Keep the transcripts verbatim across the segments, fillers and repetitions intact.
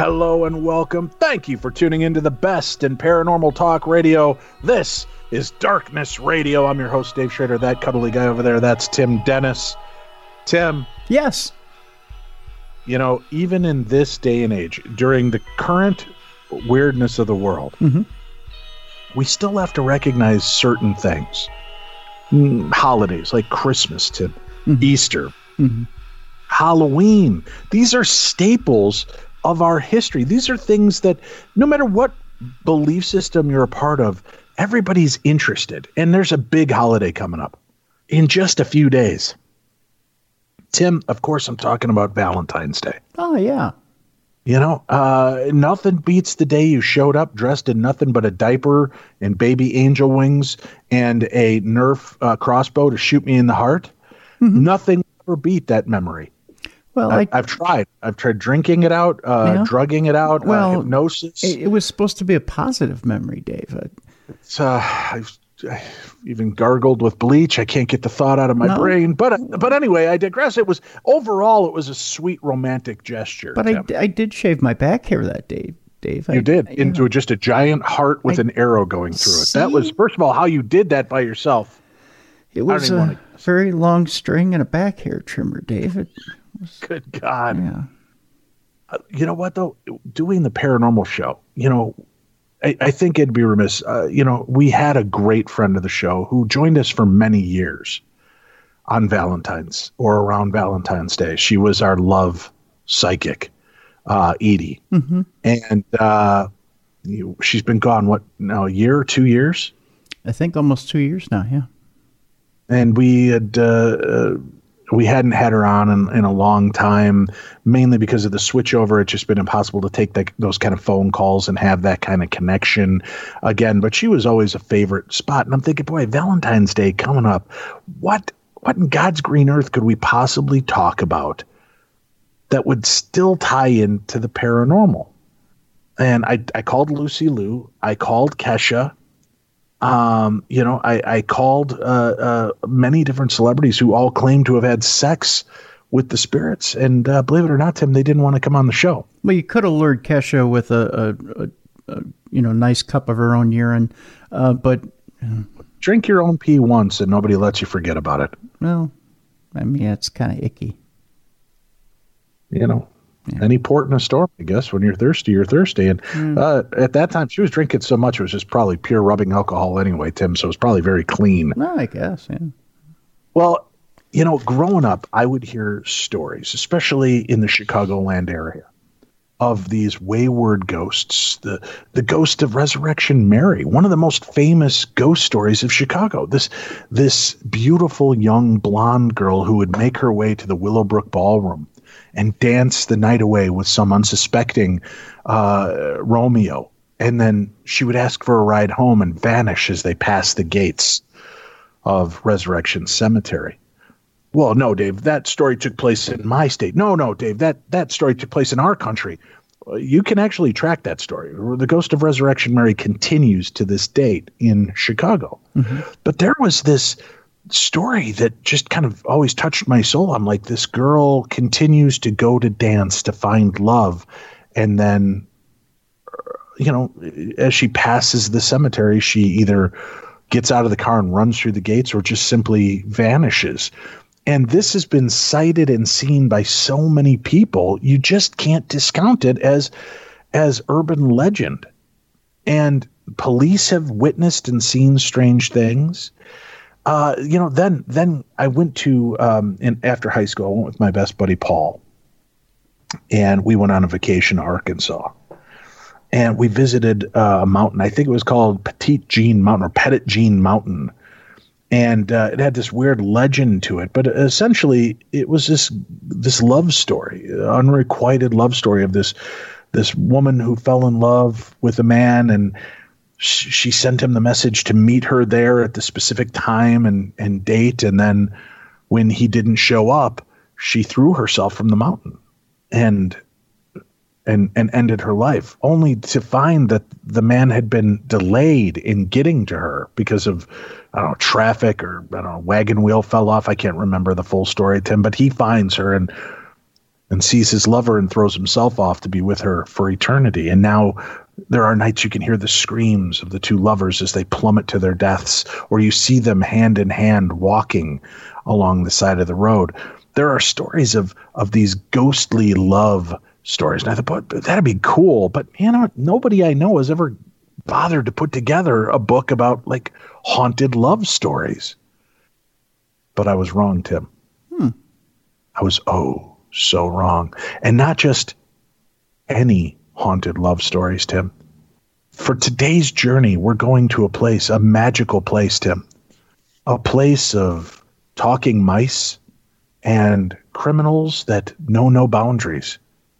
Hello and welcome. Thank you for tuning into the best in paranormal talk radio. This is Darkness Radio. I'm your host, Dave Schrader. That cuddly guy over there, that's Tim Dennis. Tim. Yes. You know, even in this day and age, during the current weirdness of the world, mm-hmm. we still have to recognize certain things. Mm, holidays like Christmas, Tim, mm-hmm. Easter, mm-hmm. Halloween. These are staples of our history. These are things that no matter what belief system you're a part of, everybody's interested. And there's a big holiday coming up in just a few days. Tim, of course, I'm talking about Valentine's Day. Oh, yeah. You know, uh, nothing beats the day you showed up dressed in nothing but a diaper and baby angel wings and a Nerf uh, crossbow to shoot me in the heart. Mm-hmm. Nothing ever beat that memory. Well, I, I, I've tried. I've tried drinking it out, uh, yeah. drugging it out, well, uh, hypnosis. It, it was supposed to be a positive memory, Dave. It's, uh, I've, I've even gargled with bleach. I can't get the thought out of my no. brain. But but anyway, I digress. It was overall, it was a sweet romantic gesture. But I, I did shave my back hair that day, Dave. You I, did I, into know. just a giant heart with I, an arrow going through see? it. That was, first of all, how you did that by yourself. It was a wanna... very long string and a back hair trimmer, Dave. It was, Good God. Yeah. Uh, you know what, though? Doing the paranormal show, you know, I, I think it'd be remiss. Uh, you know, we had a great friend of the show who joined us for many years on Valentine's or around Valentine's Day. She was our love psychic, uh, Edie. Mm-hmm. And uh, you, she's been gone, what, now, a year or two years? I think almost two years now, yeah. And we had uh, uh, we hadn't had her on in, in a long time, mainly because of the switchover. It's just been impossible to take the, those kind of phone calls and have that kind of connection again. But she was always a favorite spot. And I'm thinking, boy, Valentine's Day coming up. What what in God's green earth could we possibly talk about that would still tie into the paranormal? And I, I called Lucy Liu. I called Kesha. Um, you know, I, I called uh, uh, many different celebrities who all claimed to have had sex with the spirits. And uh, believe it or not, Tim, they didn't want to come on the show. Well, you could have lured Kesha with a, a, a, a you know, nice cup of her own urine. Uh, but uh, drink your own pee once and nobody lets you forget about it. Well, I mean, it's kind of icky. You know. Yeah. Any port in a storm, I guess. When you're thirsty, you're thirsty. And mm. uh, at that time, she was drinking so much, it was just probably pure rubbing alcohol anyway, Tim. So it was probably very clean. Well, I guess, yeah. Well, you know, growing up, I would hear stories, especially in the Chicagoland area, of these wayward ghosts. The, the ghost of Resurrection Mary, one of the most famous ghost stories of Chicago. This, this beautiful young blonde girl who would make her way to the Willowbrook Ballroom and dance the night away with some unsuspecting uh, Romeo. And then she would ask for a ride home and vanish as they passed the gates of Resurrection Cemetery. Well, no, Dave, that story took place in my state. No, no, Dave, that, that story took place in our country. You can actually track that story. The Ghost of Resurrection Mary continues to this date in Chicago. Mm-hmm. But there was this story that just kind of always touched my soul. I'm like, this girl continues to go to dance to find love. And then, you know, as she passes the cemetery, she either gets out of the car and runs through the gates or just simply vanishes. And this has been cited and seen by so many people. You just can't discount it as, as urban legend. And police have witnessed and seen strange things. Uh, you know, then then I went to, um, in, after high school, I went with my best buddy, Paul, and we went on a vacation to Arkansas. And we visited uh, a mountain. I think it was called Petite Jean Mountain or Petite Jean Mountain. And uh, it had this weird legend to it. But essentially, it was this this love story, unrequited love story of this this woman who fell in love with a man, and she sent him the message to meet her there at the specific time and, and date. And then when he didn't show up, she threw herself from the mountain and, and, and ended her life, only to find that the man had been delayed in getting to her because of, I don't know, traffic or, I don't know, wagon wheel fell off. I can't remember the full story, Tim, but he finds her and and sees his lover and throws himself off to be with her for eternity. And now there are nights you can hear the screams of the two lovers as they plummet to their deaths, or you see them hand in hand walking along the side of the road. There are stories of of these ghostly love stories. And I thought, but that'd be cool. But, you know, nobody I know has ever bothered to put together a book about, like, haunted love stories. But I was wrong, Tim. Hmm. I was, oh, so wrong. And not just any haunted love stories, Tim. For today's journey, we're going to a place, a magical place, Tim. A place of talking mice and criminals that know no boundaries.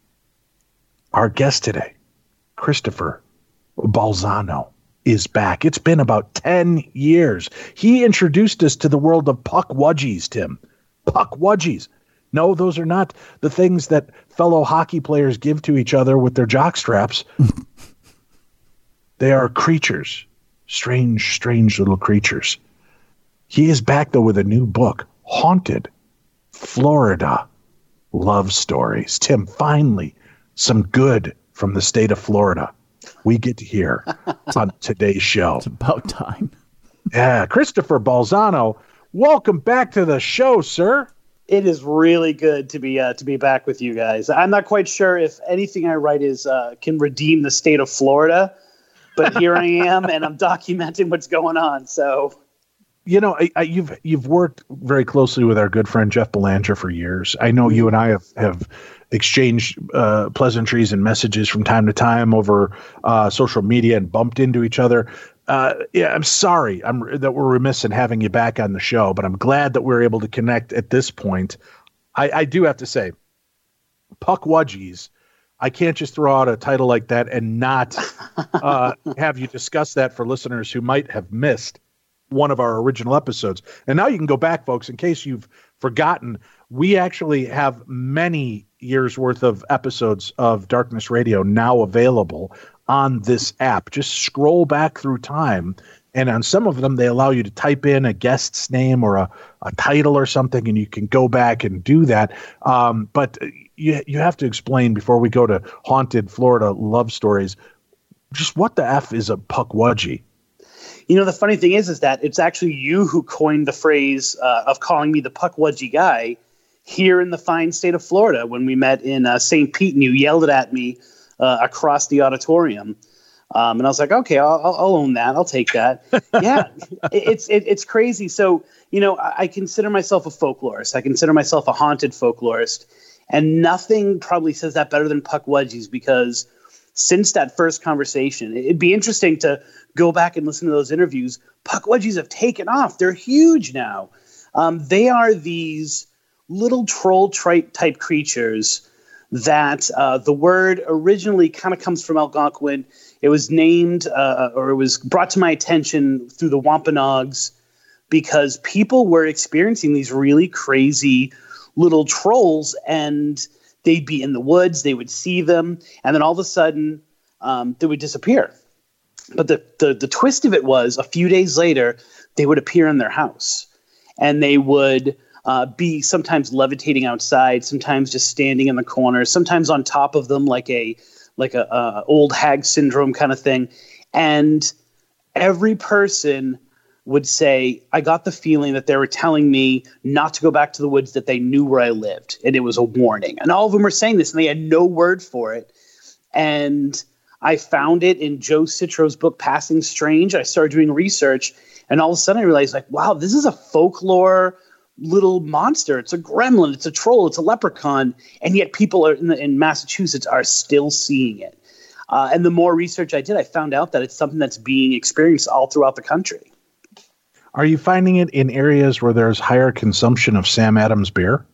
Our guest today, Christopher Balzano, is back. It's been about ten years. He introduced us to the world of pukwudgies, Tim. Pukwudgies. No, those are not the things that fellow hockey players give to each other with their jock straps. They are creatures. Strange, strange little creatures. He is back, though, with a new book, Haunted Florida Love Stories. Tim, finally, some good from the state of Florida we get to hear on today's show. It's about time. Yeah, Christopher Balzano, welcome back to the show, sir. It is really good to be uh, to be back with you guys. I'm not quite sure if anything I write is uh, can redeem the state of Florida, but here I am, and I'm documenting what's going on. So, you know, I, I, you've you've worked very closely with our good friend Jeff Belanger for years. I know you and I have have exchanged uh, pleasantries and messages from time to time over uh, social media and bumped into each other. Uh, yeah, I'm sorry I'm that we're remiss in having you back on the show, but I'm glad that we're able to connect at this point. I, I do have to say, Pukwudgies, I can't just throw out a title like that and not uh, have you discuss that for listeners who might have missed one of our original episodes. And now you can go back, folks, in case you've forgotten. We actually have many years worth of episodes of Darkness Radio now available on this app. Just scroll back through time, and on some of them, they allow you to type in a guest's name or a, a title or something, and you can go back and do that. Um, but you you have to explain before we go to Haunted Florida Love Stories, just what the F is a pukwudgie? You know, the funny thing is, is that it's actually you who coined the phrase uh, of calling me the pukwudgie guy here in the fine state of Florida when we met in uh, Saint Pete, and you yelled it at me uh, across the auditorium. Um, and I was like, okay, I'll, I'll own that. I'll take that. Yeah, it, it's it, it's crazy. So, you know, I, I consider myself a folklorist. I consider myself a haunted folklorist. And nothing probably says that better than pukwudgies, because since that first conversation, it'd be interesting to go back and listen to those interviews. Pukwudgies have taken off. They're huge now. Um, they are these little troll type creatures that uh, the word originally kind of comes from Algonquin. It was named uh, or it was brought to my attention through the Wampanoags because people were experiencing these really crazy little trolls, and they'd be in the woods, they would see them, and then all of a sudden um, they would disappear. But the, the the twist of it was a few days later, they would appear in their house, and they would uh, be sometimes levitating outside, sometimes just standing in the corner, sometimes on top of them like a like a, a old hag syndrome kind of thing. And every person would say, I got the feeling that they were telling me not to go back to the woods, that they knew where I lived, and it was a warning. And all of them were saying this, and they had no word for it. And I found it in Joe Citro's book, Passing Strange. I started doing research, and all of a sudden I realized, like, wow, this is a folklore little monster. It's a gremlin. It's a troll. It's a leprechaun. And yet people are in, the, in Massachusetts are still seeing it. Uh, and the more research I did, I found out that it's something that's being experienced all throughout the country. Are you finding it in areas where there's higher consumption of Sam Adams beer?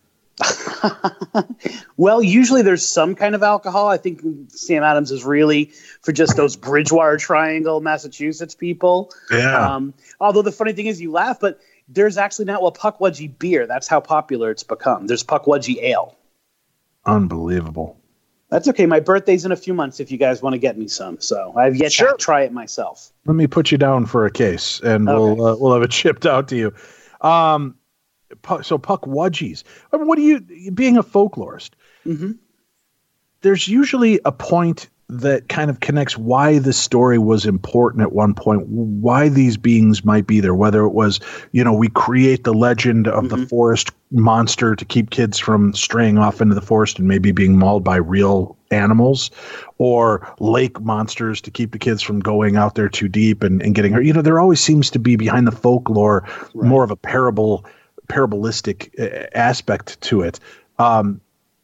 Well, usually there's some kind of alcohol. I think Sam Adams is really for just those Bridgewater Triangle, Massachusetts people. Yeah. Um, although the funny thing is, you laugh, but there's actually now a pukwudgie beer. That's how popular it's become. There's pukwudgie ale. Unbelievable. That's okay. My birthday's in a few months if you guys want to get me some. So I've yet sure. to try it myself. Let me put you down for a case, and okay. we'll uh, we'll have it shipped out to you. Um, so pukwudgies. What do you, being a folklorist, Mm-hmm. There's usually a point that kind of connects why the story was important at one point, why these beings might be there, whether it was, you know, we create the legend of mm-hmm. the forest monster to keep kids from straying off into the forest and maybe being mauled by real animals, or lake monsters to keep the kids from going out there too deep and, and getting hurt. You know, there always seems to be behind the folklore right. more of a parable, parabolistic uh, aspect to it. Um,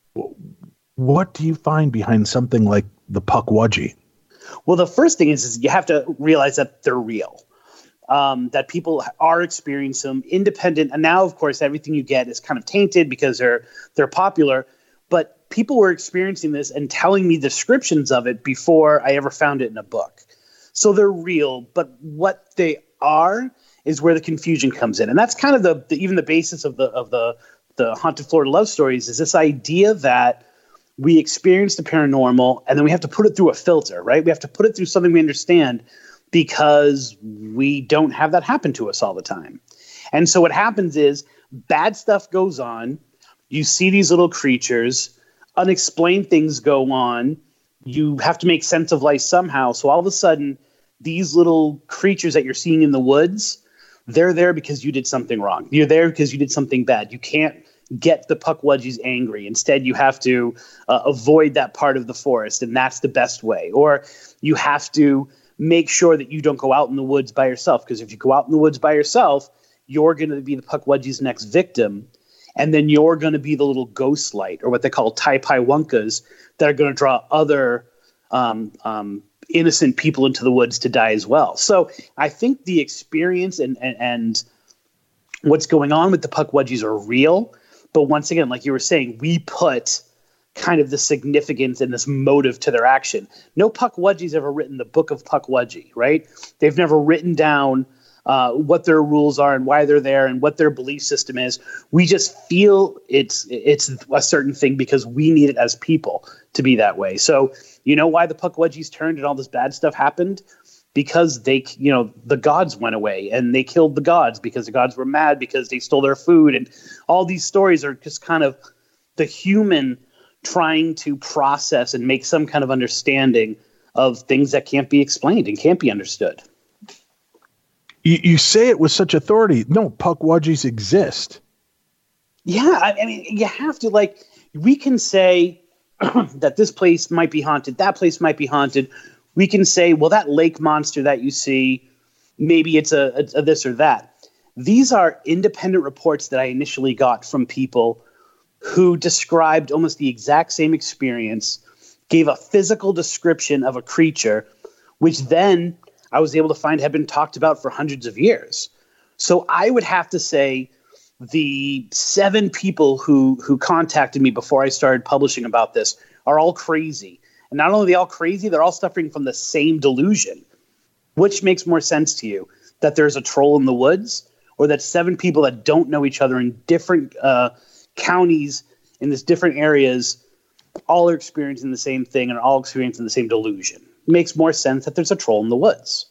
what do you find behind something like the Pukwudgie? Well, the first thing is, is you have to realize that they're real, um, that people are experiencing them independent. And now, of course, everything you get is kind of tainted because they're they're popular. But people were experiencing this and telling me descriptions of it before I ever found it in a book. So they're real. But what they are is where the confusion comes in. And that's kind of the, the even the basis of the of the the Haunted Florida Love Stories, is this idea that we experience the paranormal and then we have to put it through a filter, right? We have to put it through something we understand because we don't have that happen to us all the time. And so what happens is bad stuff goes on. You see these little creatures, unexplained things go on. You have to make sense of life somehow. So all of a sudden, these little creatures that you're seeing in the woods, they're there because you did something wrong. You're there because you did something bad. You can't get the Pukwudgies angry. Instead, you have to uh, avoid that part of the forest, and that's the best way. Or you have to make sure that you don't go out in the woods by yourself, because if you go out in the woods by yourself, you're going to be the Pukwudgie's next victim, and then you're going to be the little ghost light, or what they call Taipaiwunkas, that are going to draw other um, um, innocent people into the woods to die as well. So I think the experience and, and, and what's going on with the Pukwudgies are real. But once again, like you were saying, we put kind of the significance and this motive to their action. No Pukwudgie's ever written the Book of Pukwudgie, right? They've never written down uh, what their rules are and why they're there and what their belief system is. We just feel it's it's a certain thing because we need it as people to be that way. So you know why the Pukwudgies turned and all this bad stuff happened? Because they, you know, the gods went away and they killed the gods because the gods were mad because they stole their food. And all these stories are just kind of the human trying to process and make some kind of understanding of things that can't be explained and can't be understood. You, you say it with such authority. No, Pukwudgies exist. Yeah, I, I mean, you have to, like, we can say that this place might be haunted, that place might be haunted. We can say, well, that lake monster that you see, maybe it's a, a, a this or that. These are independent reports that I initially got from people who described almost the exact same experience, gave a physical description of a creature, which then I was able to find had been talked about for hundreds of years. So I would have to say the seven people who who contacted me before I started publishing about this are all crazy. And not only are they all crazy, they're all suffering from the same delusion. Which makes more sense to you? That there's a troll in the woods, or that seven people that don't know each other in different uh, counties in these different areas all are experiencing the same thing and are all experiencing the same delusion? It makes more sense that there's a troll in the woods.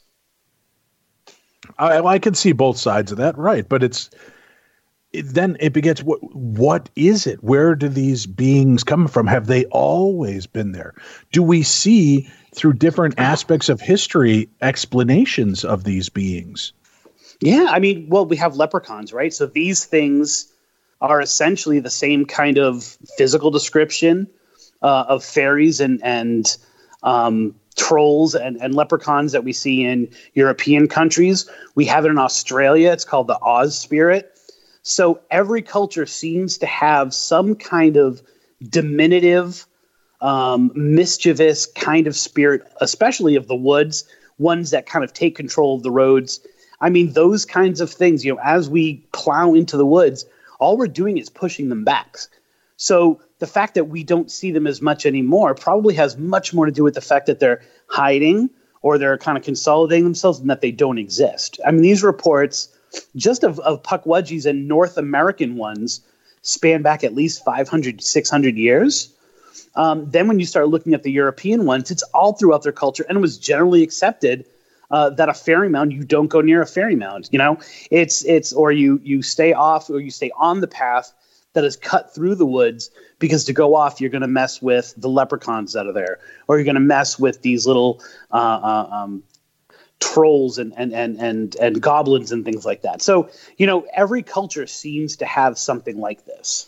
I, I can see both sides of that, right? But it's it, then it begins. What what is it? Where do these beings come from? Have they always been there? Do we see through different aspects of history explanations of these beings? Yeah, I mean, well, we have leprechauns, right? So these things are essentially the same kind of physical description uh, of fairies and and um, trolls and, and leprechauns that we see in European countries. We have it in Australia. It's called the Oz spirit. So every culture seems to have some kind of diminutive, um, mischievous kind of spirit, especially of the woods, ones that kind of take control of the roads. I mean, those kinds of things, you know, as we plow into the woods, all we're doing is pushing them back. So the fact that we don't see them as much anymore probably has much more to do with the fact that they're hiding or they're kind of consolidating themselves and that they don't exist. I mean, these reports just of, of Pukwudgies and North American ones span back at least five hundred, six hundred years. Um, then when you start looking at the European ones, it's all throughout their culture, and it was generally accepted uh, that a fairy mound, you don't go near a fairy mound. You know, it's it's or you you stay off or you stay on the path that has cut through the woods, because to go off, you're going to mess with the leprechauns that are there, or you're going to mess with these little uh, uh, um, trolls and, and, and, and, and goblins and things like that. So, you know, every culture seems to have something like this.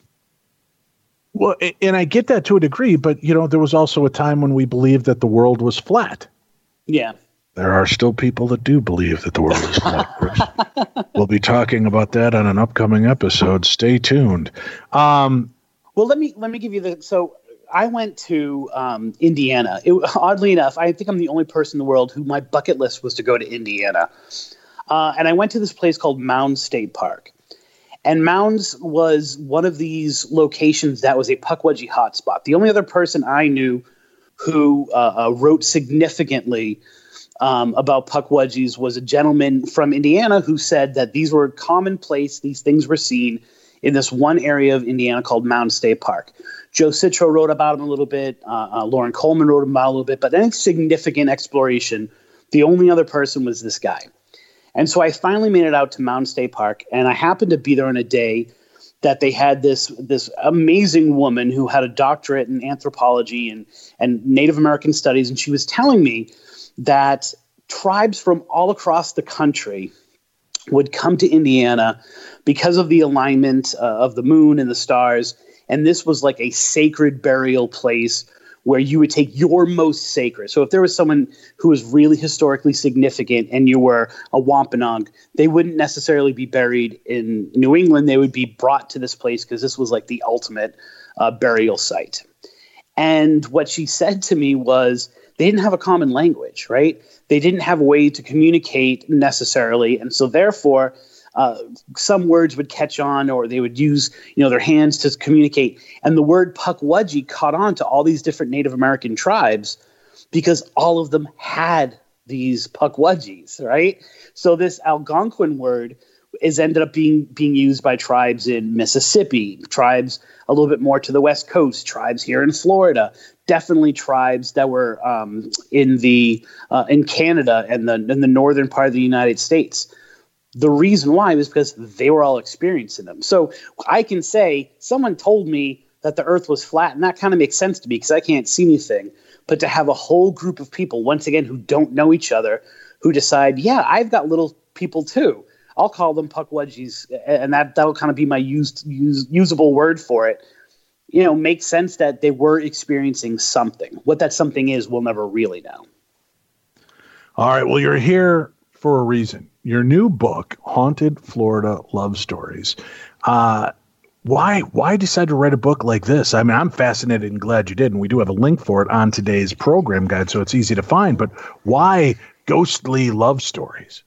Well, and I get that to a degree, but, you know, there was also a time when we believed that the world was flat. Yeah. There are still people that do believe that the world is flat, Chris. We'll be talking about that on an upcoming episode. Stay tuned. Um, well, let me let me give you the. So I went to um, Indiana. It, oddly enough, I think I'm the only person in the world who my bucket list was to go to Indiana. Uh, and I went to this place called Mounds State Park. And Mounds was one of these locations that was a Pukwudgie hotspot. The only other person I knew who uh, uh, wrote significantly um, about Pukwudgies was a gentleman from Indiana who said that these were commonplace, these things were seen in this one area of Indiana called Mounds State Park. Joe Citro wrote about them a little bit. Uh, uh, Lauren Coleman wrote about them a little bit. But any significant exploration, the only other person was this guy. And so I finally made it out to Mounds State Park, and I happened to be there on a day that they had this this amazing woman who had a doctorate in anthropology and, and Native American studies, and she was telling me that tribes from all across the country would come to Indiana because of the alignment uh, of the moon and the stars, and this was like a sacred burial place where you would take your most sacred. So if there was someone who was really historically significant and you were a Wampanoag, they wouldn't necessarily be buried in New England. They would be brought to this place because this was like the ultimate uh, burial site. And what she said to me was they didn't have a common language, right? They didn't have a way to communicate necessarily. And so therefore, Uh, some words would catch on, or they would use, you know, their hands to communicate. And the word Pukwudgie caught on to all these different Native American tribes because all of them had these Pukwudgies, right? So this Algonquin word is ended up being being used by tribes in Mississippi, tribes a little bit more to the West Coast, tribes here in Florida, definitely tribes that were um, in the uh, in Canada and the in the northern part of the United States. The reason why was because they were all experiencing them. So I can say someone told me that the earth was flat, and that kind of makes sense to me because I can't see anything. But to have a whole group of people, once again, who don't know each other, who decide, yeah, I've got little people too. I'll call them Pukwudgies, and that, that'll kind of be my used, use, usable word for it. You know, makes sense that they were experiencing something. What that something is, we'll never really know. All right. Well, you're here for a reason. Your new book, Haunted Florida Love Stories. Uh, why why decide to write a book like this? I mean, I'm fascinated and glad you did, and we do have a link for it on today's program guide, so it's easy to find. But why ghostly love stories?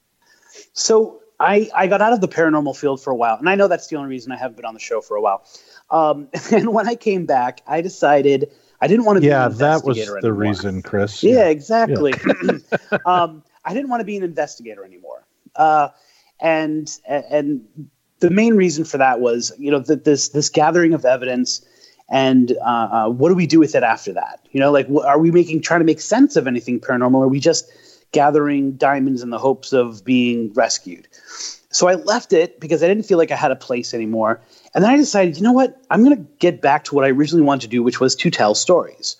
So I, I got out of the paranormal field for a while, and I know that's the only reason I haven't been on the show for a while. Um, and when I came back, I decided I didn't want to be yeah, an investigator that was the anymore. reason, Chris. Yeah, yeah. exactly. Yeah. um, I didn't want to be an investigator anymore. Uh, and and the main reason for that was, you know, that this this gathering of evidence, and uh, uh, what do we do with it after that? You know, like, are we making trying to make sense of anything paranormal? Or are we just gathering diamonds in the hopes of being rescued? So I left it because I didn't feel like I had a place anymore. And then I decided, you know what? I'm going to get back to what I originally wanted to do, which was to tell stories.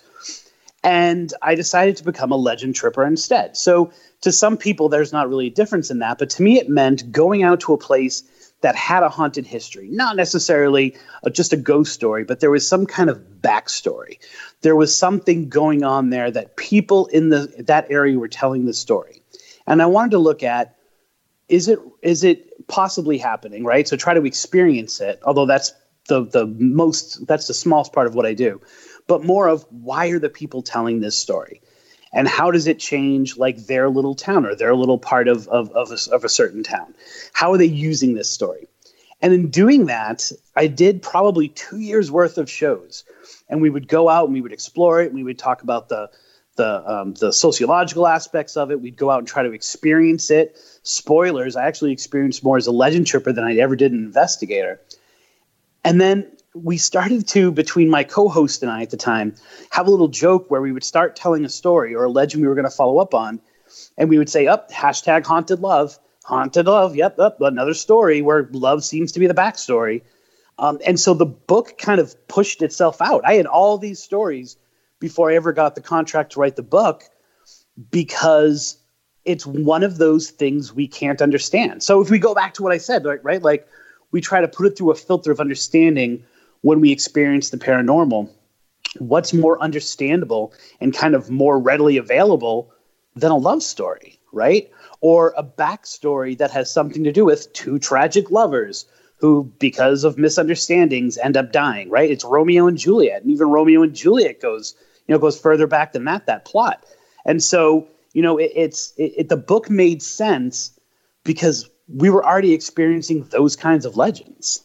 And I decided to become a legend tripper instead. So to some people, there's not really a difference in that. But to me, it meant going out to a place that had a haunted history, not necessarily a, just a ghost story, but there was some kind of backstory. There was something going on there that people in the that area were telling the story. And I wanted to look at, is it is it possibly happening, right? So try to experience it, although that's the the most, that's the smallest part of what I do. But more of, why are the people telling this story? And how does it change, like, their little town or their little part of of of a, of a certain town? How are they using this story? And in doing that, I did probably two years worth of shows, and we would go out and we would explore it. And we would talk about the the um, the sociological aspects of it. We'd go out and try to experience it. Spoilers: I actually experienced more as a legend tripper than I ever did an investigator. And then we started to, between my co-host and I at the time, have a little joke where we would start telling a story or a legend we were going to follow up on. And we would say, up, oh, hashtag haunted love, haunted love. Yep, up, another story where love seems to be the backstory. Um, and so the book kind of pushed itself out. I had all these stories before I ever got the contract to write the book, because it's one of those things we can't understand. So if we go back to what I said, right, right, like we try to put it through a filter of understanding when we experience the paranormal. What's more understandable and kind of more readily available than a love story, right? Or a backstory that has something to do with two tragic lovers who, because of misunderstandings, end up dying, right? It's Romeo and Juliet, and even Romeo and Juliet goes, you know, goes further back than that, that plot. And so, you know, it, it's it, it, the book made sense because we were already experiencing those kinds of legends.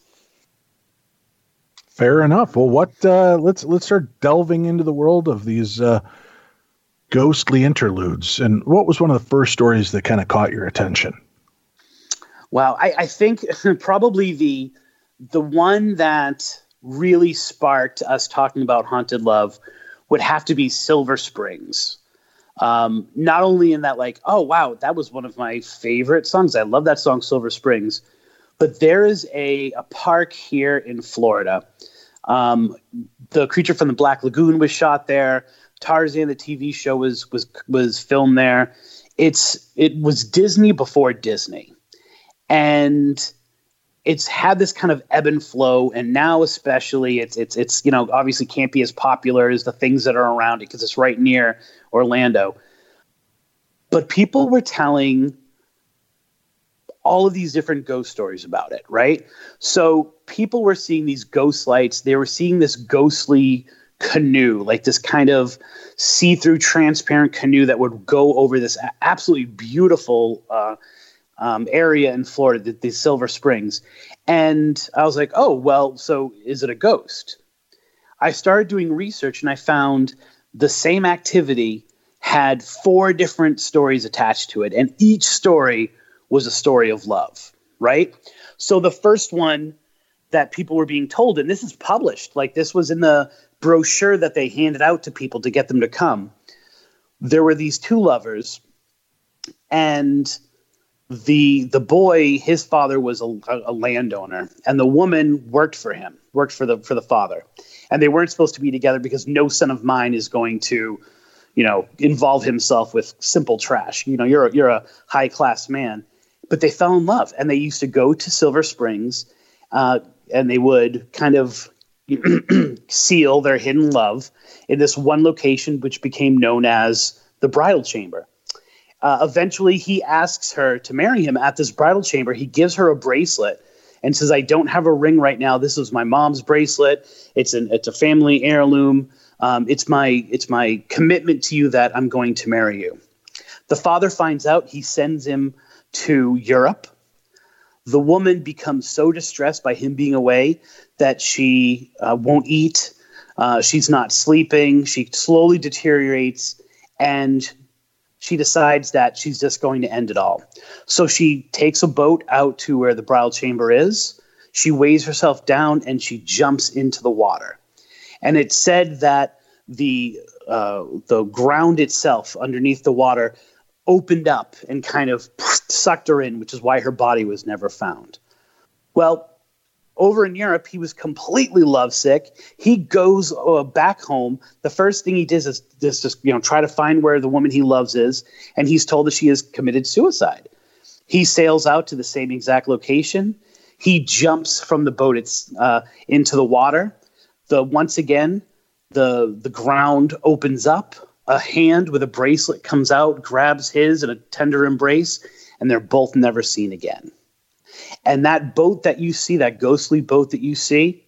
Fair enough. Well, what uh, let's let's start delving into the world of these uh, ghostly interludes. And what was one of the first stories that kind of caught your attention? Wow, I, I think probably the the one that really sparked us talking about haunted love would have to be Silver Springs. Um, not only in that, like, oh, wow, that was one of my favorite songs. I love that song, Silver Springs. But there is a, a park here in Florida. Um, the Creature from the Black Lagoon was shot there. Tarzan, the T V show, was was was filmed there. It's it was Disney before Disney. And it's had this kind of ebb and flow, and now especially it's it's it's you know obviously can't be as popular as the things that are around it because it's right near Orlando. But people were telling all of these different ghost stories about it, right? So people were seeing these ghost lights. They were seeing this ghostly canoe, like this kind of see-through transparent canoe that would go over this absolutely beautiful uh Um, area in Florida, the, the Silver Springs. And I was like, oh, well, so is it a ghost? I started doing research and I found the same activity had four different stories attached to it. And each story was a story of love, right? So the first one that people were being told, and this is published, like this was in the brochure that they handed out to people to get them to come. There were these two lovers, and The the boy, his father was a, a landowner, and the woman worked for him, worked for the for the father, and they weren't supposed to be together because no son of mine is going to, you know, involve himself with simple trash. You know, you're a, you're a high class man, but they fell in love, and they used to go to Silver Springs, uh, and they would kind of seal their hidden love in this one location, which became known as the bridal chamber. Uh, eventually, he asks her to marry him at this bridal chamber. He gives her a bracelet and says, I don't have a ring right now. This is my mom's bracelet. It's an it's a family heirloom. Um, it's my it's my commitment to you that I'm going to marry you. The father finds out. He sends him to Europe. The woman becomes so distressed by him being away that she uh, won't eat. Uh, she's not sleeping. She slowly deteriorates, and she decides that she's just going to end it all. So she takes a boat out to where the bridal chamber is. She weighs herself down and she jumps into the water. And it's said that the uh, the ground itself underneath the water opened up and kind of sucked her in, which is why her body was never found. Well, over in Europe, he was completely lovesick. He goes uh, back home. The first thing he does is just, just, you know, try to find where the woman he loves is, and he's told that she has committed suicide. He sails out to the same exact location. He jumps from the boat it's, uh, into the water. The once again, the the ground opens up. A hand with a bracelet comes out, grabs his in a tender embrace, and they're both never seen again. And that boat that you see, that ghostly boat that you see,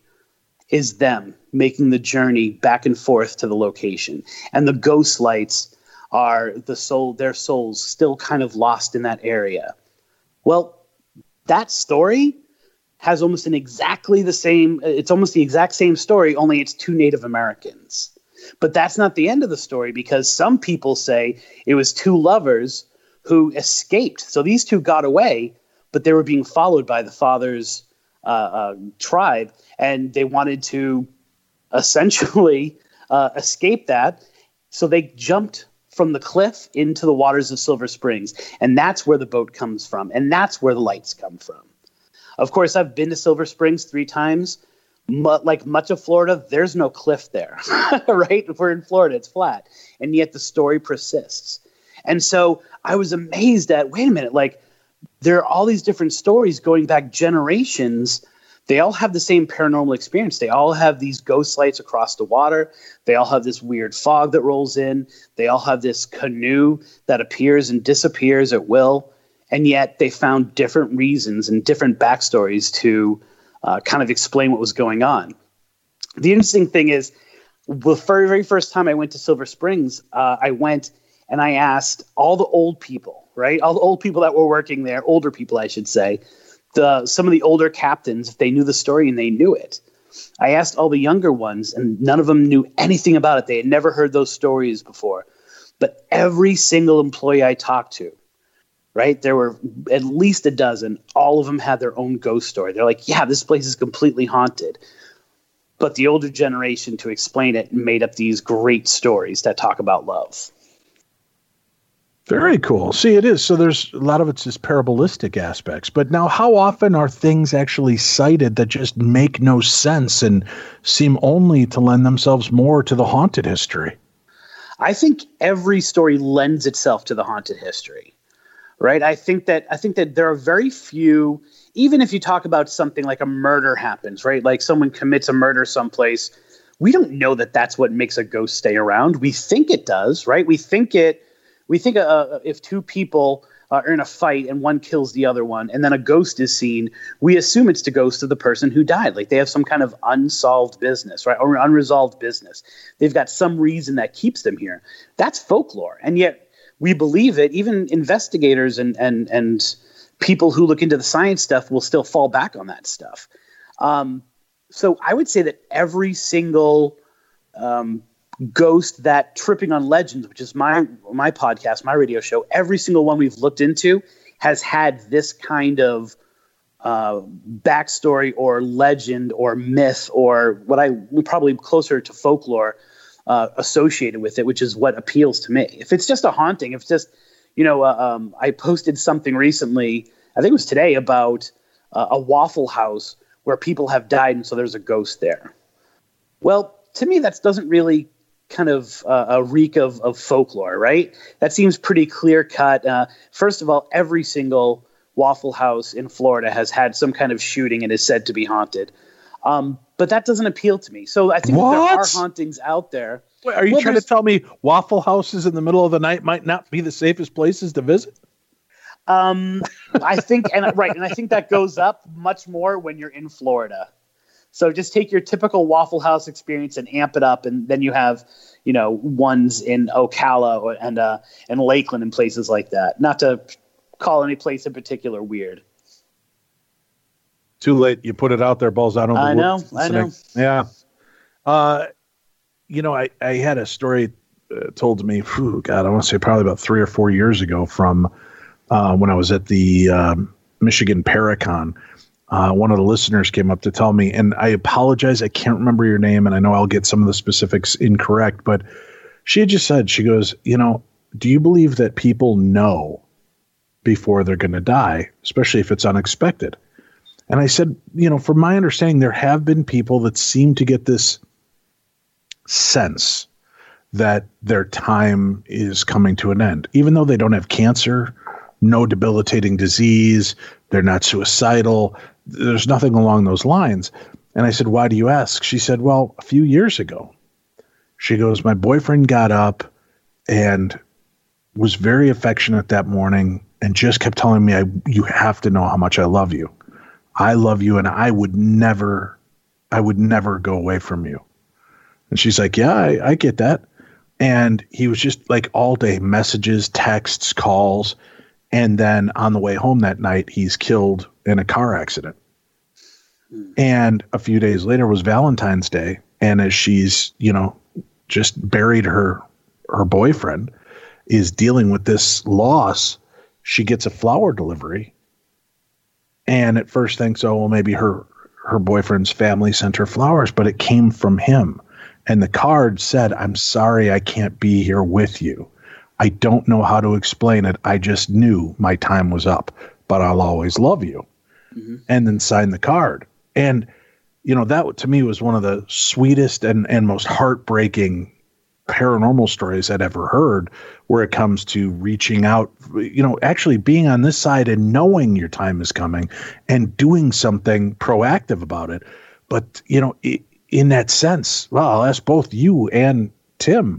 is them making the journey back and forth to the location. And the ghost lights are the soul, their souls still kind of lost in that area. Well, that story has almost an exactly the same, it's almost the exact same story, only it's two Native Americans. But that's not the end of the story, because some people say it was two lovers who escaped. So these two got away, but they were being followed by the father's uh, uh, tribe, and they wanted to essentially uh, escape that. So they jumped from the cliff into the waters of Silver Springs, and that's where the boat comes from, and that's where the lights come from. Of course, I've been to Silver Springs three times. mu- like much of Florida, there's no cliff there, right? If we're in Florida, it's flat. And yet the story persists. And so I was amazed at, wait a minute, like there are all these different stories going back generations. They all have the same paranormal experience. They all have these ghost lights across the water. They all have this weird fog that rolls in. They all have this canoe that appears and disappears at will. And yet they found different reasons and different backstories to uh, kind of explain what was going on. The interesting thing is, the very, very first time I went to Silver Springs, uh, I went and I asked all the old people, right? All the old people that were working there, older people, I should say, the some of the older captains, if they knew the story and they knew it. I asked all the younger ones, and none of them knew anything about it. They had never heard those stories before. But every single employee I talked to, right, there were at least a dozen. All of them had their own ghost story. They're like, yeah, this place is completely haunted. But the older generation, to explain it, made up these great stories that talk about love. Very cool. See, it is. So there's a lot of it's just parabolistic aspects. But now, how often are things actually cited that just make no sense and seem only to lend themselves more to the haunted history? I think every story lends itself to the haunted history, right? I think that I think that there are very few, even if you talk about something like a murder happens, right? Like someone commits a murder someplace. We don't know that that's what makes a ghost stay around. We think it does, right? We think it. We think uh, if two people uh, are in a fight and one kills the other one, and then a ghost is seen, we assume it's the ghost of the person who died. Like they have some kind of unsolved business, right? Or unresolved business. They've got some reason that keeps them here. That's folklore. And yet we believe it. Even investigators and and and people who look into the science stuff will still fall back on that stuff. Um, so I would say that every single um, ghost that Tripping on Legends, which is my my podcast, my radio show, every single one we've looked into has had this kind of uh, backstory or legend or myth or what I would probably closer to folklore uh, associated with it, which is what appeals to me. If it's just a haunting, if it's just, you know, uh, um, I posted something recently, I think it was today, about uh, a Waffle House where people have died and so there's a ghost there. Well, to me, that doesn't really kind of uh, a reek of, of folklore, right? That seems pretty clear cut. Uh, first of all, every single Waffle House in Florida has had some kind of shooting and is said to be haunted. Um, but that doesn't appeal to me. So I think that there are hauntings out there. Wait, are you well, trying to tell me Waffle Houses in the middle of the night might not be the safest places to visit? Um, I think, and right, and I think that goes up much more when you're in Florida. So just take your typical Waffle House experience and amp it up, and then you have, you know, ones in Ocala or, and uh, and Lakeland and places like that. Not to call any place in particular weird. Too late. You put it out there, balls out. I know. I know. Yeah. Uh, you know, I, I had a story uh, told to me, whew, God, I want to say probably about three or four years ago from uh, when I was at the um, Michigan Paracon. Uh, one of the listeners came up to tell me, and I apologize, I can't remember your name, and I know I'll get some of the specifics incorrect, but she had just said, she goes, you know, do you believe that people know before they're going to die, especially if it's unexpected? And I said, you know, from my understanding, there have been people that seem to get this sense that their time is coming to an end, even though they don't have cancer, no debilitating disease, they're not suicidal, there's nothing along those lines. And I said, why do you ask? She said, well, a few years ago, she goes, my boyfriend got up and was very affectionate that morning and just kept telling me, I, you have to know how much I love you. I love you. And I would never, I would never go away from you. And she's like, yeah, I, I get that. And he was just like all day messages, texts, calls. And then on the way home that night, he's killed in a car accident. Hmm. And a few days later was Valentine's Day. And as she's, you know, just buried her, her boyfriend, is dealing with this loss, she gets a flower delivery. And at first thinks, oh, well, maybe her, her boyfriend's family sent her flowers, but it came from him. And the card said, I'm sorry I can't be here with you. I don't know how to explain it. I just knew my time was up, but I'll always love you. Mm-hmm. And then sign the card. And you know, that to me was one of the sweetest and, and most heartbreaking paranormal stories I'd ever heard, where it comes to reaching out, you know, actually being on this side and knowing your time is coming and doing something proactive about it. But, you know, in that sense, well, I'll ask both you and Tim,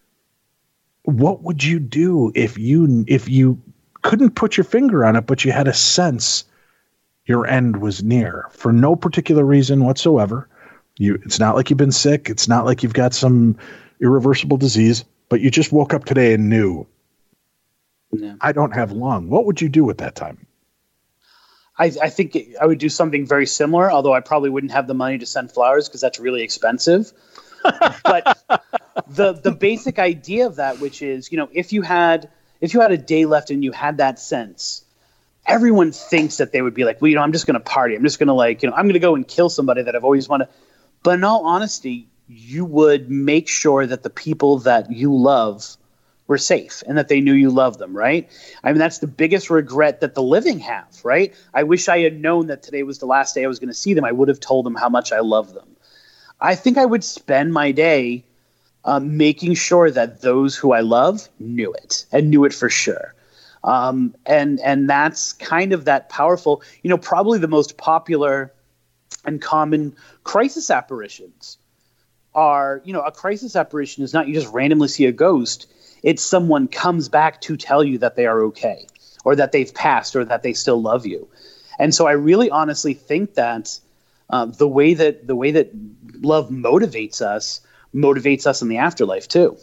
what would you do if you, if you couldn't put your finger on it, but you had a sense your end was near for no particular reason whatsoever? You, it's not like you've been sick. It's not like you've got some irreversible disease, but you just woke up today and knew, yeah, I don't have long. What would you do at that time? I, I think I would do something very similar, although I probably wouldn't have the money to send flowers because that's really expensive. But the the basic idea of that, which is, you know, if you had if you had a day left and you had that sense, everyone thinks that they would be like, well, you know, I'm just going to party. I'm just going to like, you know, I'm going to go and kill somebody that I've always wanted. But in all honesty, you would make sure that the people that you love were safe and that they knew you loved them, right? I mean, that's the biggest regret that the living have, right? I wish I had known that today was the last day I was going to see them. I would have told them how much I love them. I think I would spend my day um, making sure that those who I love knew it and knew it for sure. Um, and and that's kind of that powerful, you know, probably the most popular and common crisis apparitions are, you know, a crisis apparition is not you just randomly see a ghost. It's someone comes back to tell you that they are okay or that they've passed or that they still love you. And so I really honestly think that uh, the way that the way that love motivates us motivates us in the afterlife too.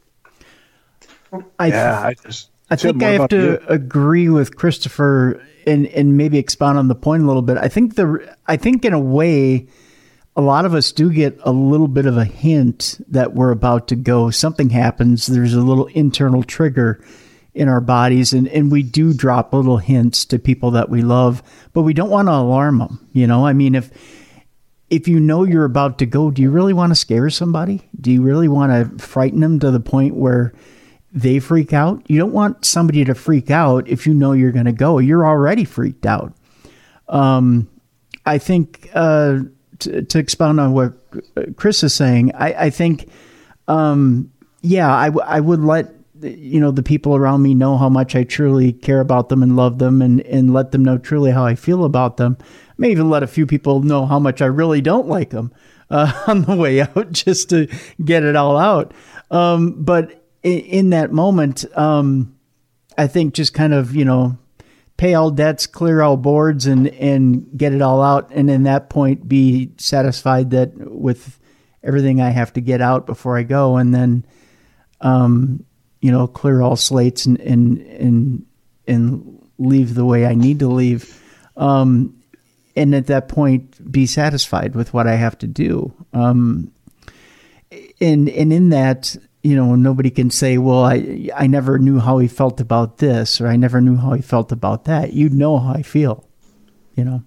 I th- yeah, I just I think I have to you? agree with Christopher and and maybe expound on the point a little bit. I think the I think in a way, a lot of us do get a little bit of a hint that we're about to go. Something happens. There's a little internal trigger in our bodies, and, and we do drop little hints to people that we love, but we don't want to alarm them. You know, I mean, if if you know you're about to go, do you really want to scare somebody? Do you really want to frighten them to the point where they freak out? You don't want somebody to freak out if you know you're going to go. You're already freaked out. Um, I think... Uh, To, to expound on what Chris is saying, I, I think, um, yeah, I, w- I would let, you know, the people around me know how much I truly care about them and love them, and, and let them know truly how I feel about them. I may even let a few people know how much I really don't like them uh, on the way out, just to get it all out. Um, but in, in that moment, um, I think just kind of, you know, pay all debts, clear all boards, and, and get it all out. And in that point, be satisfied that with everything I have to get out before I go, and then, um, you know, clear all slates and, and, and, and leave the way I need to leave. Um, and at that point, be satisfied with what I have to do. Um, and, and in that, you know, nobody can say, well, I I never knew how he felt about this, or I never knew how he felt about that. You know how I feel, you know?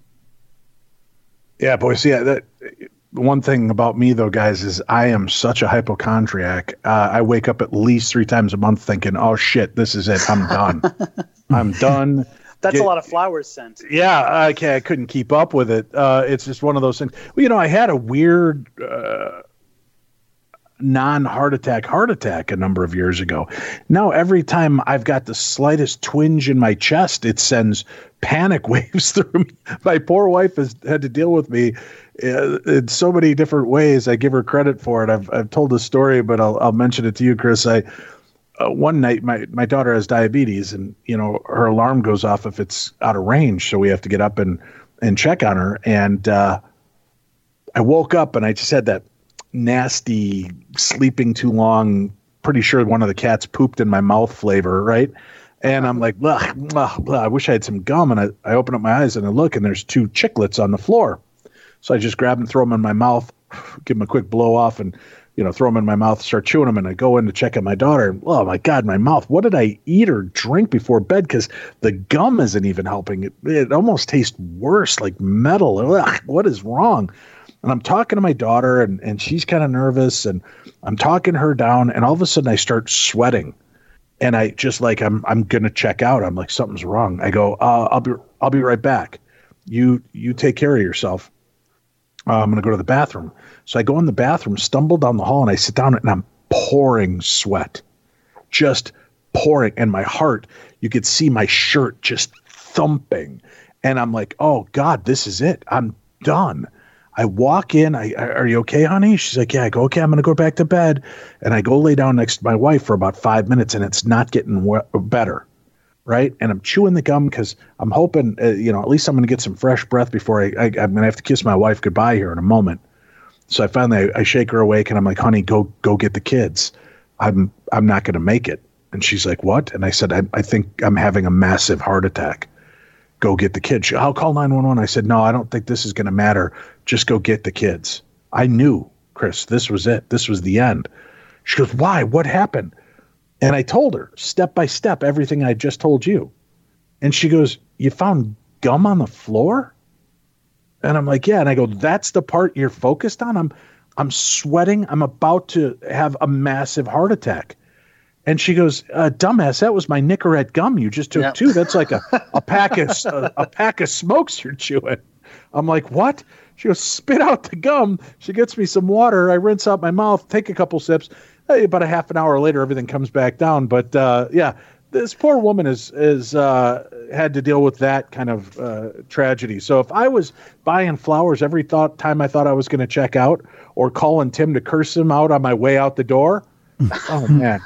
Yeah, boys. Yeah, that one thing about me, though, guys, is I am such a hypochondriac. Uh, I wake up at least three times a month thinking, oh, shit, this is it. I'm done. I'm done. That's Get, a lot of flowers sent. Yeah, okay, I couldn't keep up with it. Uh, it's just one of those things. Well, you know, I had a weird... Uh, non-heart attack heart attack a number of years ago. Now every time I've got the slightest twinge in my chest, it sends panic waves through me. My poor wife has had to deal with me uh, in so many different ways. I give her credit for it. I've I've told the story, but I'll I'll mention it to you, Chris. I uh, one night my my daughter has diabetes, and you know her alarm goes off if it's out of range, so we have to get up and and check on her. And uh, I woke up and I just had that nasty sleeping too long, pretty sure one of the cats pooped in my mouth flavor, right? And I'm like, blah, blah, blah, I wish I had some gum. And I, I open up my eyes and I look, and there's two chiclets on the floor. So I just grab them, throw them in my mouth, give them a quick blow off, and you know, throw them in my mouth, start chewing them. And I go in to check on my daughter, and oh my God, my mouth, what did I eat or drink before bed? Because the gum isn't even helping. It, it almost tastes worse, like metal. Ugh, what is wrong? And I'm talking to my daughter, and, and she's kind of nervous, and I'm talking her down, and all of a sudden I start sweating, and I just like, I'm, I'm going to check out. I'm like, something's wrong. I go, uh, I'll be, I'll be right back. You, you take care of yourself. uh, I'm going to go to the bathroom. So I go in the bathroom, stumble down the hall, and I sit down, and I'm pouring sweat, just pouring. And my heart, you could see my shirt just thumping. And I'm like, oh, God, this is it. I'm done. I walk in. I, are you okay, honey? She's like, yeah. I go, okay, I'm going to go back to bed. And I go lay down next to my wife for about five minutes, and it's not getting we- better. Right. And I'm chewing the gum because I'm hoping, uh, you know, at least I'm going to get some fresh breath before I, I, I'm going to have to kiss my wife goodbye here in a moment. So I finally, I, I shake her awake, and I'm like, honey, go, go get the kids. I'm, I'm not going to make it. And she's like, what? And I said, I, I think I'm having a massive heart attack. Go get the kids. She, I'll call nine one one. I said, no, I don't think this is going to matter. Just go get the kids. I knew, Chris, this was it. This was the end. She goes, why? What happened? And I told her step by step everything I just told you. And she goes, you found gum on the floor? And I'm like, yeah. And I go, that's the part you're focused on? I'm I'm sweating. I'm about to have a massive heart attack. And she goes, uh, dumbass, that was my Nicorette gum you just took yep. too. That's like a, a pack of a, a pack of smokes you're chewing. I'm like, what? She goes, spit out the gum. She gets me some water. I rinse out my mouth, take a couple sips. Hey, about a half an hour later, everything comes back down. But uh, yeah, this poor woman is is uh, had to deal with that kind of uh, tragedy. So if I was buying flowers every thought time I thought I was going to check out, or calling Tim to curse him out on my way out the door, oh man,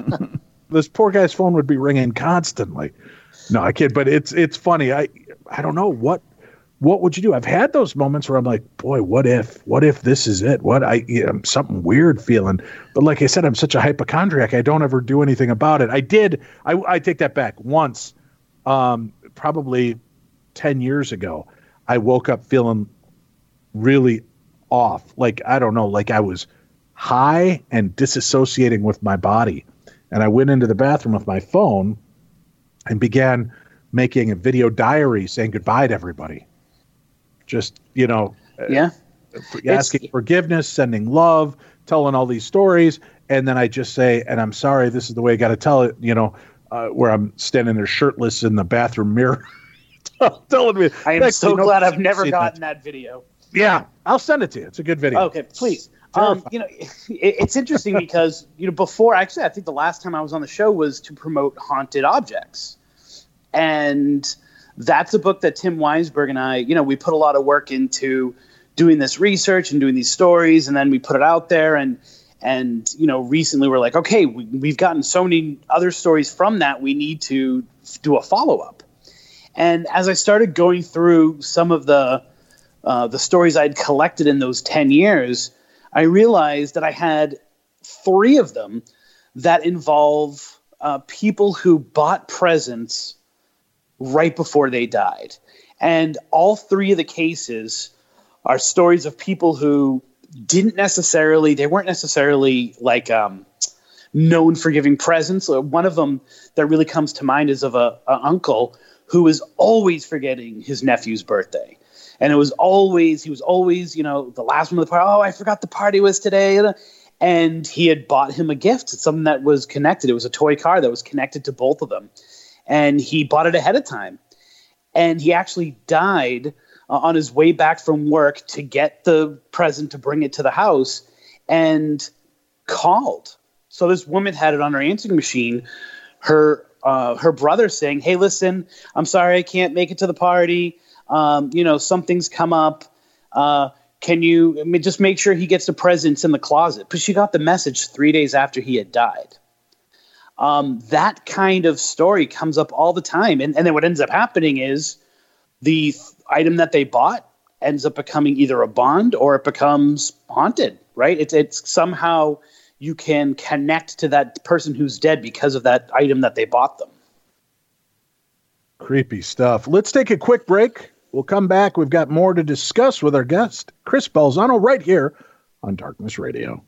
this poor guy's phone would be ringing constantly. No, I kid, but it's it's funny. I I don't know what what would you do. I've had those moments where I'm like, boy, what if what if this is it? What I you know, something weird feeling. But like I said, I'm such a hypochondriac. I don't ever do anything about it. I did. I I take that back. Once, um, probably ten years ago, I woke up feeling really off. Like I don't know. Like I was high and disassociating with my body. And I went into the bathroom with my phone and began making a video diary saying goodbye to everybody. Just, you know, yeah, asking it's, forgiveness, sending love, telling all these stories. And then I just say, and I'm sorry, this is the way I got to tell it, you know, uh, where I'm standing there shirtless in the bathroom mirror. telling me. I am so glad I've never gotten that. that video. Yeah, I'll send it to you. It's a good video. Okay, please. Um, you know, it, it's interesting because, you know, before, actually, I think the last time I was on the show was to promote Haunted Objects. And that's a book that Tim Weisberg and I, you know, we put a lot of work into doing this research and doing these stories, and then we put it out there. And, and you know, recently we're like, okay, we, we've gotten so many other stories from that, we need to do a follow-up. And as I started going through some of the uh, the stories I'd collected in those ten years, I realized that I had three of them that involve uh, people who bought presents right before they died. And all three of the cases are stories of people who didn't necessarily, they weren't necessarily like um, known for giving presents. One of them that really comes to mind is of a, a uncle who was always forgetting his nephew's birthday. And it was always, he was always, you know, the last one of the party. Oh, I forgot the party was today. And he had bought him a gift, something that was connected. It was a toy car that was connected to both of them. And he bought it ahead of time. And he actually died uh, on his way back from work to get the present to bring it to the house and called. So this woman had it on her answering machine. Her, uh, her brother saying, hey, listen, I'm sorry I can't make it to the party. Um, you know, something's come up. Uh, can you I mean, just make sure he gets the presents in the closet? But she got the message three days after he had died. Um, that kind of story comes up all the time. And, and then what ends up happening is the th- item that they bought ends up becoming either a bond or it becomes haunted, right? It's, it's somehow you can connect to that person who's dead because of that item that they bought them. Creepy stuff. Let's take a quick break. We'll come back. We've got more to discuss with our guest, Chris Balzano, right here on Darkness Radio.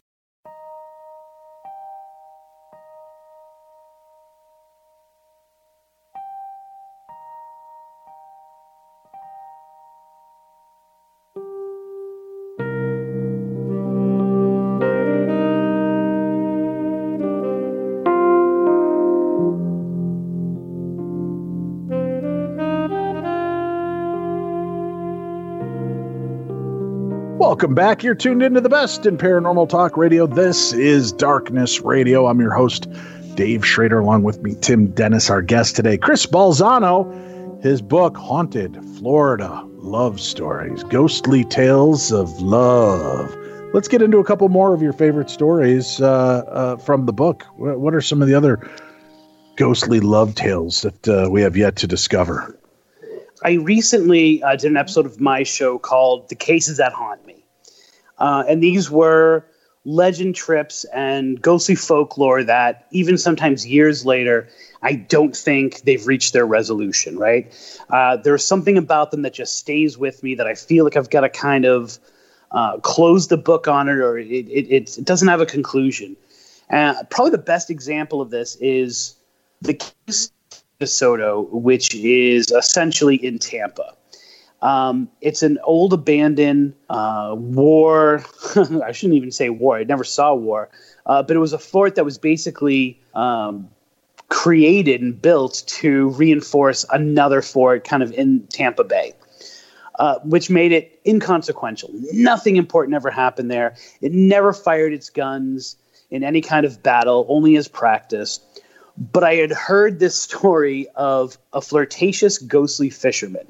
Welcome back. You're tuned into the best in paranormal talk radio. This is Darkness Radio. I'm your host, Dave Schrader, along with me, Tim Dennis, our guest today, Chris Balzano. His book, Haunted Florida Love Stories, Ghostly Tales of Love. Let's get into a couple more of your favorite stories uh, uh, from the book. What are some of the other ghostly love tales that uh, we have yet to discover? I recently uh, did an episode of my show called The Cases That Haunt Me. Uh, and these were legend trips and ghostly folklore that even sometimes years later, I don't think they've reached their resolution, right? Uh, there's something about them that just stays with me that I feel like I've got to kind of uh, close the book on it, or it, it, it doesn't have a conclusion. Uh, probably the best example of this is the case DeSoto, which is essentially in Tampa. Um, it's an old abandoned uh, war. I shouldn't even say war. I never saw war, uh, but it was a fort that was basically um, created and built to reinforce another fort kind of in Tampa Bay, uh, which made it inconsequential. Nothing important ever happened there. It never fired its guns in any kind of battle, only as practice. But I had heard this story of a flirtatious, ghostly fisherman.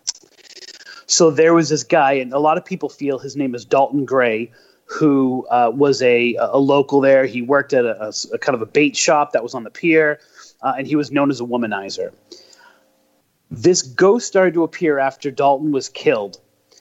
So there was this guy, and a lot of people feel his name is Dalton Gray, who uh, was a, a local there. He worked at a, a, a kind of a bait shop that was on the pier, uh, and he was known as a womanizer. This ghost started to appear after Dalton was killed,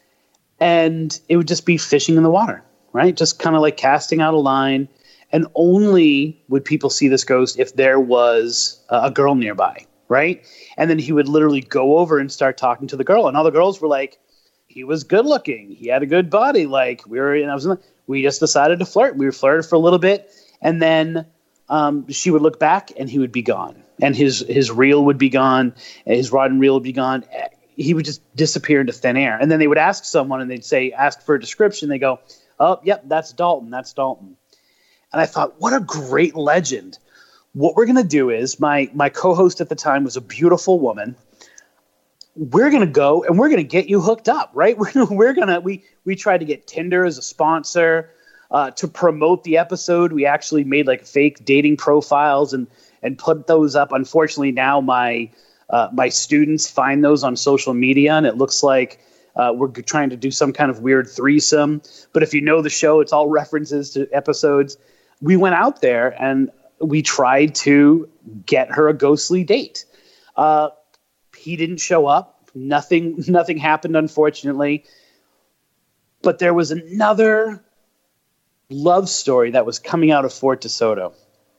and it would just be fishing in the water, right? Just kind of like casting out a line. And only would people see this ghost if there was a girl nearby, right? And then he would literally go over and start talking to the girl. And all the girls were like, he was good looking. He had a good body. Like we were, and I was, we just decided to flirt. We flirted for a little bit. And then um, she would look back and he would be gone. And his, his reel would be gone. And his rod and reel would be gone. He would just disappear into thin air. And then they would ask someone and they'd say, ask for a description. They go, oh, yep, that's Dalton. That's Dalton. And I thought, what a great legend. What we're going to do is, my my co-host at the time was a beautiful woman. We're going to go and we're going to get you hooked up, right? We're gonna, we're going to, we we tried to get Tinder as a sponsor uh, to promote the episode. We actually made like fake dating profiles and and put those up. Unfortunately, now my uh, my students find those on social media, and it looks like Uh, we're trying to do some kind of weird threesome. But if you know the show, it's all references to episodes. We went out there and we tried to get her a ghostly date. Uh, he didn't show up. Nothing, nothing happened, unfortunately. But there was another love story that was coming out of Fort DeSoto.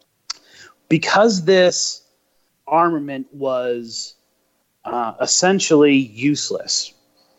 Because this armament was uh, essentially useless,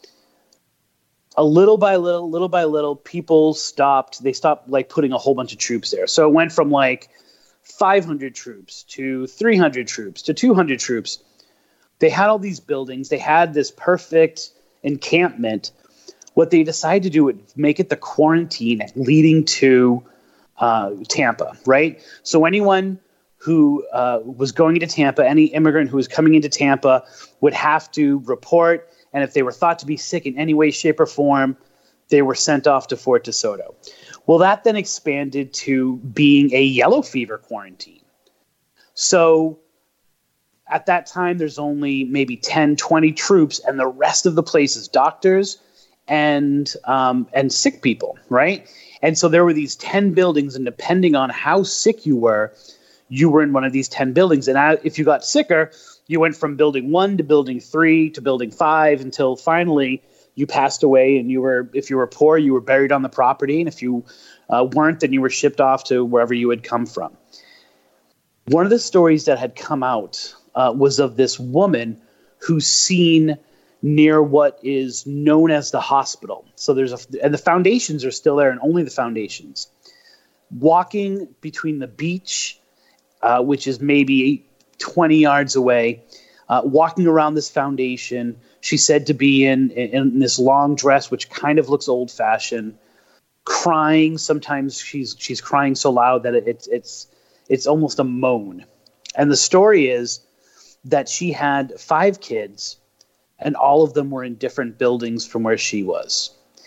a little by little, little by little, people stopped. They stopped like putting a whole bunch of troops there. So it went from like five hundred troops to three hundred troops to two hundred troops. They had all these buildings. They had this perfect encampment. What they decided to do was make it the quarantine leading to uh, Tampa, right? So anyone who uh, was going into Tampa, any immigrant who was coming into Tampa would have to report. And if they were thought to be sick in any way, shape, or form, they were sent off to Fort DeSoto. Well, that then expanded to being a yellow fever quarantine. So at that time, there's only maybe ten, twenty troops, and the rest of the place is doctors and um, and sick people, right? And so there were these ten buildings, and depending on how sick you were, you were in one of these ten buildings. And if you got sicker, you went from building one to building three to building five until finally you passed away. And you were, if you were poor, you were buried on the property. And if you uh, weren't, then you were shipped off to wherever you had come from. One of the stories that had come out uh, was of this woman who's seen near what is known as the hospital. So there's a, and the foundations are still there, and only the foundations. Walking between the beach, uh, which is maybe twenty yards away, uh, walking around this foundation. She's said to be in, in this long dress, which kind of looks old fashioned, crying. Sometimes she's, she's crying so loud that it, it's, it's, it's almost a moan. And the story is that she had five kids and all of them were in different buildings from where she was.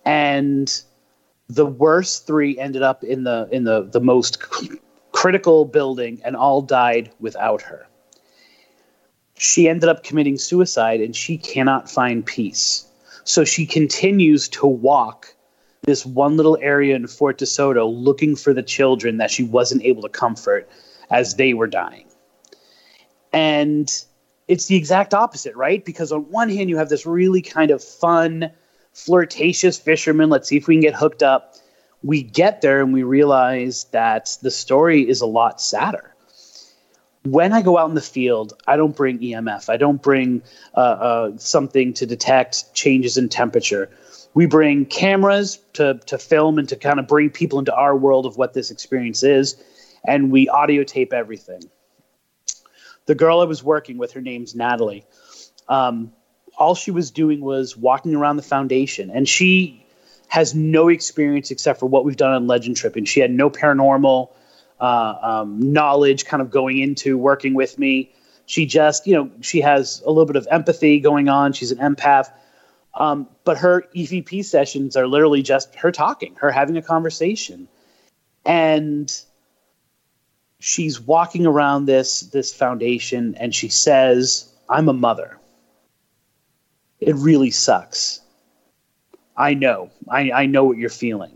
And the worst three ended up in the in the, the most c- critical building and all died without her. She ended up committing suicide and she cannot find peace. So she continues to walk this one little area in Fort DeSoto looking for the children that she wasn't able to comfort as they were dying. And it's the exact opposite, right? Because on one hand, you have this really kind of fun, flirtatious fisherman. Let's see if we can get hooked up. We get there and we realize that the story is a lot sadder. When I go out in the field, I don't bring E M F. I don't bring uh, uh, something to detect changes in temperature. We bring cameras to, to film and to kind of bring people into our world of what this experience is. And we audio tape everything. The girl I was working with, her name's Natalie. Um, all she was doing was walking around the foundation. And she has no experience except for what we've done on Legend Tripping. She had no paranormal uh, um, knowledge kind of going into working with me. She just, you know, she has a little bit of empathy going on. She's an empath. Um, but her E V P sessions are literally just her talking, her having a conversation. And she's walking around this this foundation and she says, "I'm a mother. It really sucks. I know. I, I know what you're feeling."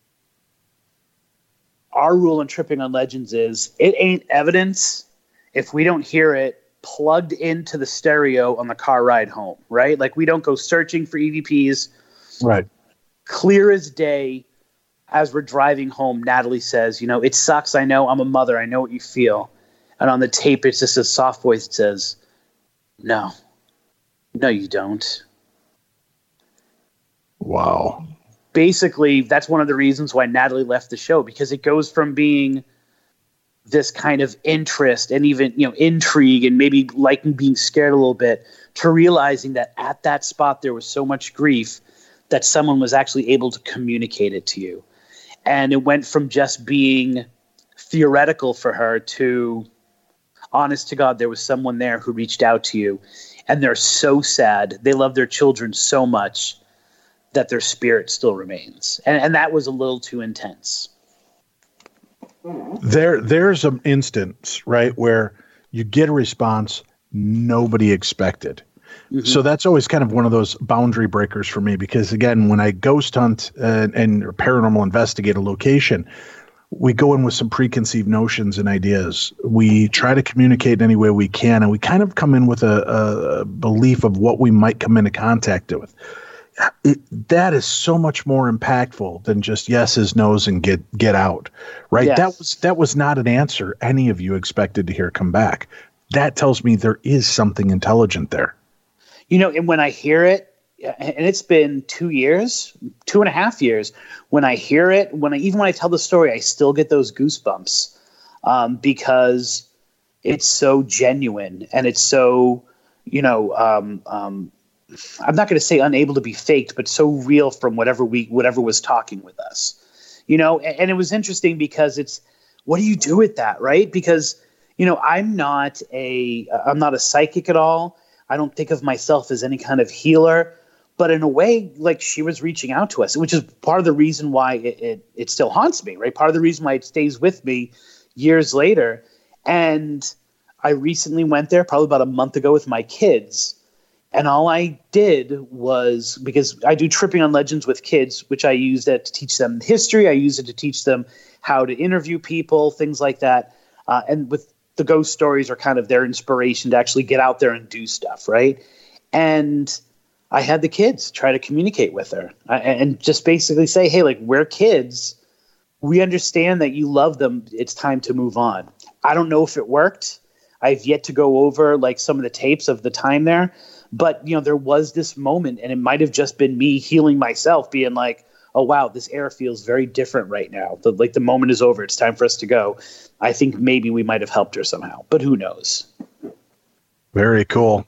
Our rule in Tripping on Legends is it ain't evidence if we don't hear it plugged into the stereo on the car ride home, right? Like we don't go searching for E V Ps. Right. Clear as day. As we're driving home, Natalie says, "You know, it sucks. I know. I'm a mother. I know what you feel." And on the tape, it's just a soft voice that says, "No, no, you don't." Wow. Basically, that's one of the reasons why Natalie left the show, because it goes from being this kind of interest and even, you know, intrigue and maybe liking being scared a little bit to realizing that at that spot there was so much grief that someone was actually able to communicate it to you. And it went from just being theoretical for her to, honest to God, there was someone there who reached out to you and they're so sad. They love their children so much that their spirit still remains. And, and that was a little too intense. There, there's an instance, right, where you get a response nobody expected. Mm-hmm. So that's always kind of one of those boundary breakers for me, because again, when I ghost hunt uh, and or paranormal investigate a location, we go in with some preconceived notions and ideas. We try to communicate any way we can, and we kind of come in with a, a belief of what we might come into contact with. It, that is so much more impactful than just yeses, nos, and get get out, right? Yes. That was that was not an answer any of you expected to hear come back. That tells me there is something intelligent there. You know, and when I hear it, and it's been two years, two and a half years, when I hear it, when I even when I tell the story, I still get those goosebumps um, because it's so genuine and it's so, you know, um, um, I'm not going to say unable to be faked, but so real from whatever we whatever was talking with us, you know. And, and it was interesting because it's, what do you do with that, right? Because, you know, I'm not a I'm not a psychic at all. I don't think of myself as any kind of healer, but in a way, like, she was reaching out to us, which is part of the reason why it, it, it still haunts me, right? Part of the reason why it stays with me years later. And I recently went there probably about a month ago with my kids. And all I did was, because I do Tripping on Legends with kids, which I used it to teach them history. I use it to teach them how to interview people, things like that. Uh, and with the ghost stories are kind of their inspiration to actually get out there and do stuff, right? And I had the kids try to communicate with her uh, and just basically say, hey, like, we're kids. We understand that you love them. It's time to move on. I don't know if it worked. I've yet to go over like some of the tapes of the time there. But, you know, there was this moment, and it might have just been me healing myself, being like, oh, wow, this air feels very different right now. The, like the moment is over. It's time for us to go. I think maybe we might have helped her somehow, but who knows? Very cool.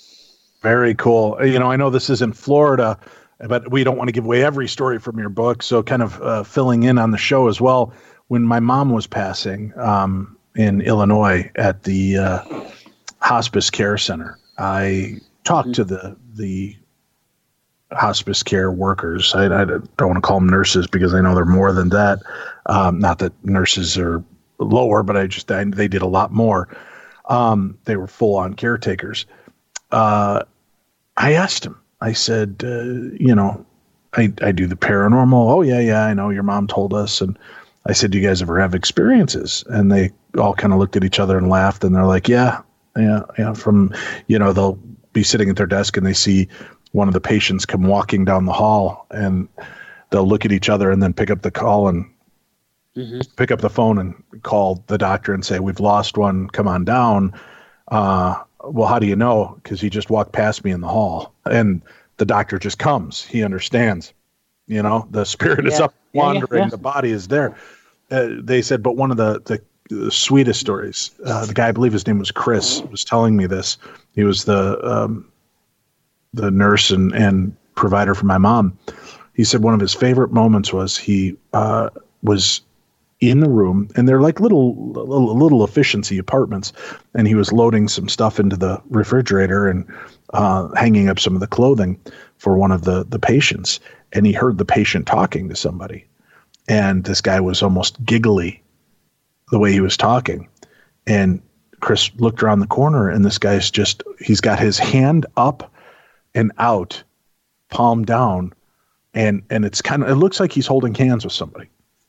Very cool. You know, I know this is in Florida, but we don't want to give away every story from your book. So kind of uh, filling in on the show as well. When my mom was passing um, in Illinois at the uh, hospice care center, I talked mm-hmm. to the the hospice care workers. I, I don't want to call them nurses because I know they're more than that. Um, not that nurses are lower, but I just I, they did a lot more. Um, they were full on caretakers. Uh, I asked him. I said, uh, you know, I I do the paranormal. Oh yeah, yeah. I know your mom told us. And I said, do you guys ever have experiences? And they all kind of looked at each other and laughed. And they're like, yeah, yeah, yeah. From, you know, they'll be sitting at their desk and they see one of the patients come walking down the hall, and they'll look at each other and then pick up the call and mm-hmm. pick up the phone and call the doctor and say, we've lost one. Come on down. Uh, well, how do you know? Because he just walked past me in the hall. And the doctor just comes. He understands. You know, the spirit yeah. is up wandering. Yeah, yeah, yeah. The body is there. Uh, they said, but one of the, the, the sweetest stories, uh, the guy, I believe his name was Chris, was telling me this. He was the um, the nurse and, and provider for my mom. He said one of his favorite moments was he uh, was in the room, and they're like little, little little efficiency apartments, and he was loading some stuff into the refrigerator and uh, hanging up some of the clothing for one of the the patients, and he heard the patient talking to somebody, and this guy was almost giggly the way he was talking, and Chris looked around the corner, and this guy's just, he's got his hand up and out, palm down, and and it's kind of, it looks like he's holding hands with somebody.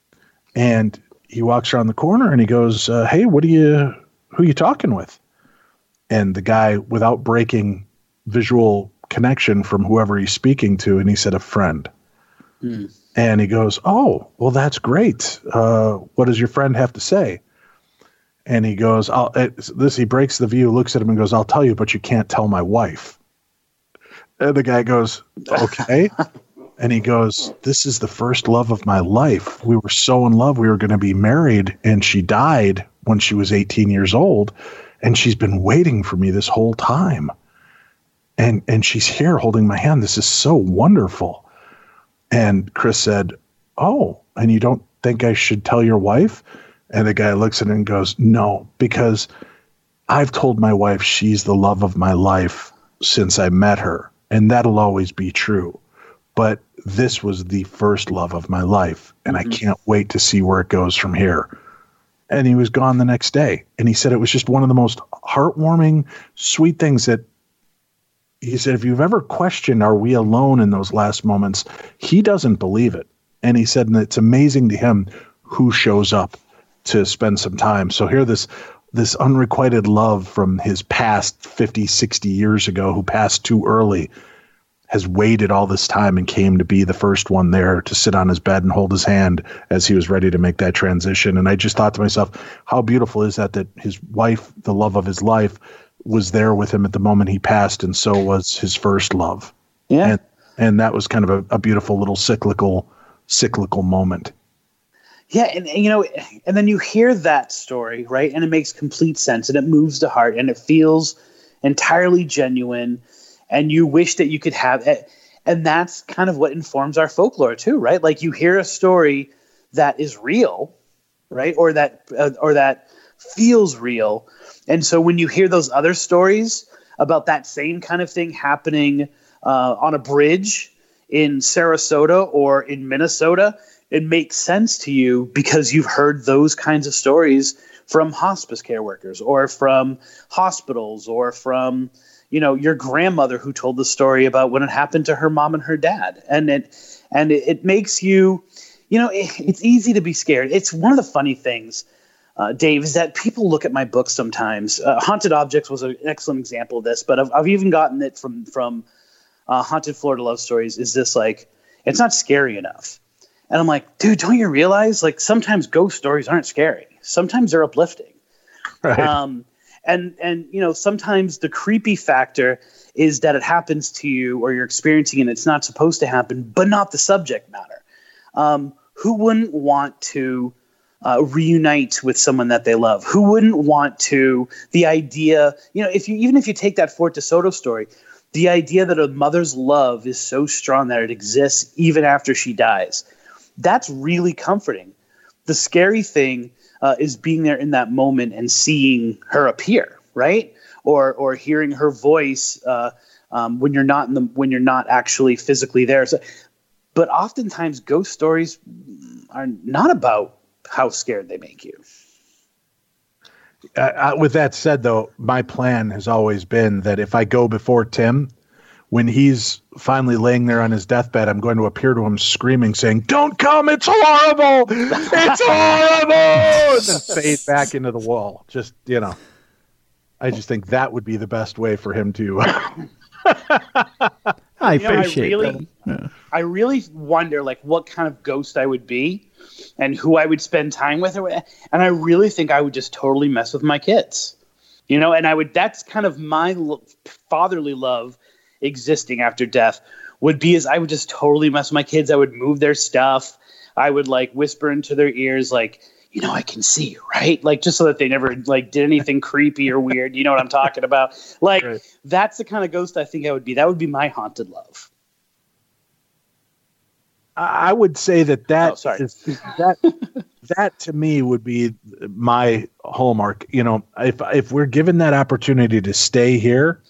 And he walks around the corner and he goes, uh, hey, what are you, who are you talking with? And the guy, without breaking visual connection from whoever he's speaking to, and he said, a friend. Mm. And he goes, oh, well, that's great. Uh, what does your friend have to say? And he goes, I'll, this, he breaks the view, looks at him and goes, I'll tell you, but you can't tell my wife. And the guy goes, okay. And he goes, this is the first love of my life. We were so in love. We were going to be married, and she died when she was eighteen years old. And she's been waiting for me this whole time. And, and she's here holding my hand. This is so wonderful. And Chris said, oh, and you don't think I should tell your wife? And the guy looks at it and goes, no, because I've told my wife she's the love of my life since I met her. And that'll always be true. But this was the first love of my life, and mm-hmm. I can't wait to see where it goes from here. And he was gone the next day. And he said it was just one of the most heartwarming, sweet things that he said, if you've ever questioned, are we alone in those last moments? He doesn't believe it. And he said, and it's amazing to him who shows up to spend some time. So here this this unrequited love from his past fifty, sixty years ago, who passed too early, has waited all this time and came to be the first one there to sit on his bed and hold his hand as he was ready to make that transition. And I just thought to myself, how beautiful is that, that his wife, the love of his life, was there with him at the moment he passed, and so was his first love. Yeah. And, and that was kind of a, a beautiful little cyclical, cyclical moment. Yeah, and, and you know, and then you hear that story, right? And it makes complete sense, and it moves the heart, and it feels entirely genuine, and you wish that you could have it. And that's kind of what informs our folklore too, right? Like you hear a story that is real, right? Or that uh, or that feels real. And so when you hear those other stories about that same kind of thing happening uh, on a bridge in Sarasota or in Minnesota, it makes sense to you because you've heard those kinds of stories from hospice care workers or from hospitals or from, you know, your grandmother who told the story about when it happened to her mom and her dad. And it, and it, it makes you, you know, it, it's easy to be scared. It's one of the funny things, uh, Dave, is that people look at my books sometimes. Uh, Haunted Objects was an excellent example of this, but I've, I've even gotten it from, from uh, Haunted Florida Love Stories. Is this like, it's not scary enough. And I'm like, dude, don't you realize, like, sometimes ghost stories aren't scary. Sometimes they're uplifting. Right. Um, and, and, you know, sometimes the creepy factor is that it happens to you or you're experiencing it and it's not supposed to happen, but not the subject matter. Um, who wouldn't want to uh, reunite with someone that they love? Who wouldn't want to, the idea, you know, if you, even if you take that Fort DeSoto story, the idea that a mother's love is so strong that it exists even after she dies. That's really comforting. The scary thing uh, is being there in that moment and seeing her appear, right? Or or hearing her voice uh, um, when you're not in the when you're not actually physically there. So, but oftentimes ghost stories are not about how scared they make you. Uh, with that said, though, my plan has always been that if I go before Tim, when he's finally laying there on his deathbed, I'm going to appear to him screaming, saying, "Don't come! It's horrible! It's horrible!" And then fade back into the wall. Just, you know, I just think that would be the best way for him to. I you know, appreciate I really, that. Yeah. I really wonder, like, what kind of ghost I would be and who I would spend time with. And I really think I would just totally mess with my kids. You know, and I would, that's kind of my lo- fatherly love existing after death would be is I would just totally mess with my kids. I would move their stuff. I would like whisper into their ears, like, you know, I can see you, right? Like, just so that they never like did anything creepy or weird. You know what I'm talking about? Like, right. That's the kind of ghost I think I would be. That would be my haunted love. I would say that that oh, sorry. is that that to me would be my hallmark. You know, if if we're given that opportunity to stay here,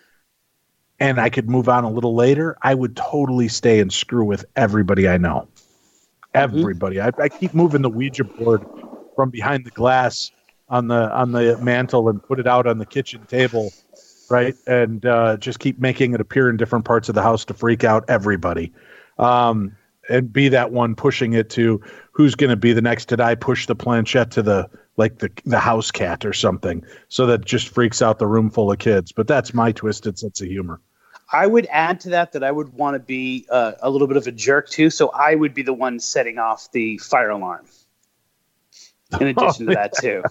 and I could move on a little later, I would totally stay and screw with everybody I know. Everybody. Mm-hmm. I, I keep moving the Ouija board from behind the glass on the on the mantle and put it out on the kitchen table, right? And uh, just keep making it appear in different parts of the house to freak out everybody. Um, and be that one pushing it to who's going to be the next. Did I push the planchette to the like the the house cat or something so that just freaks out the room full of kids? But that's my twisted sense of humor. I would add to that that I would want to be uh, a little bit of a jerk too. So I would be the one setting off the fire alarm. In addition oh, to that too.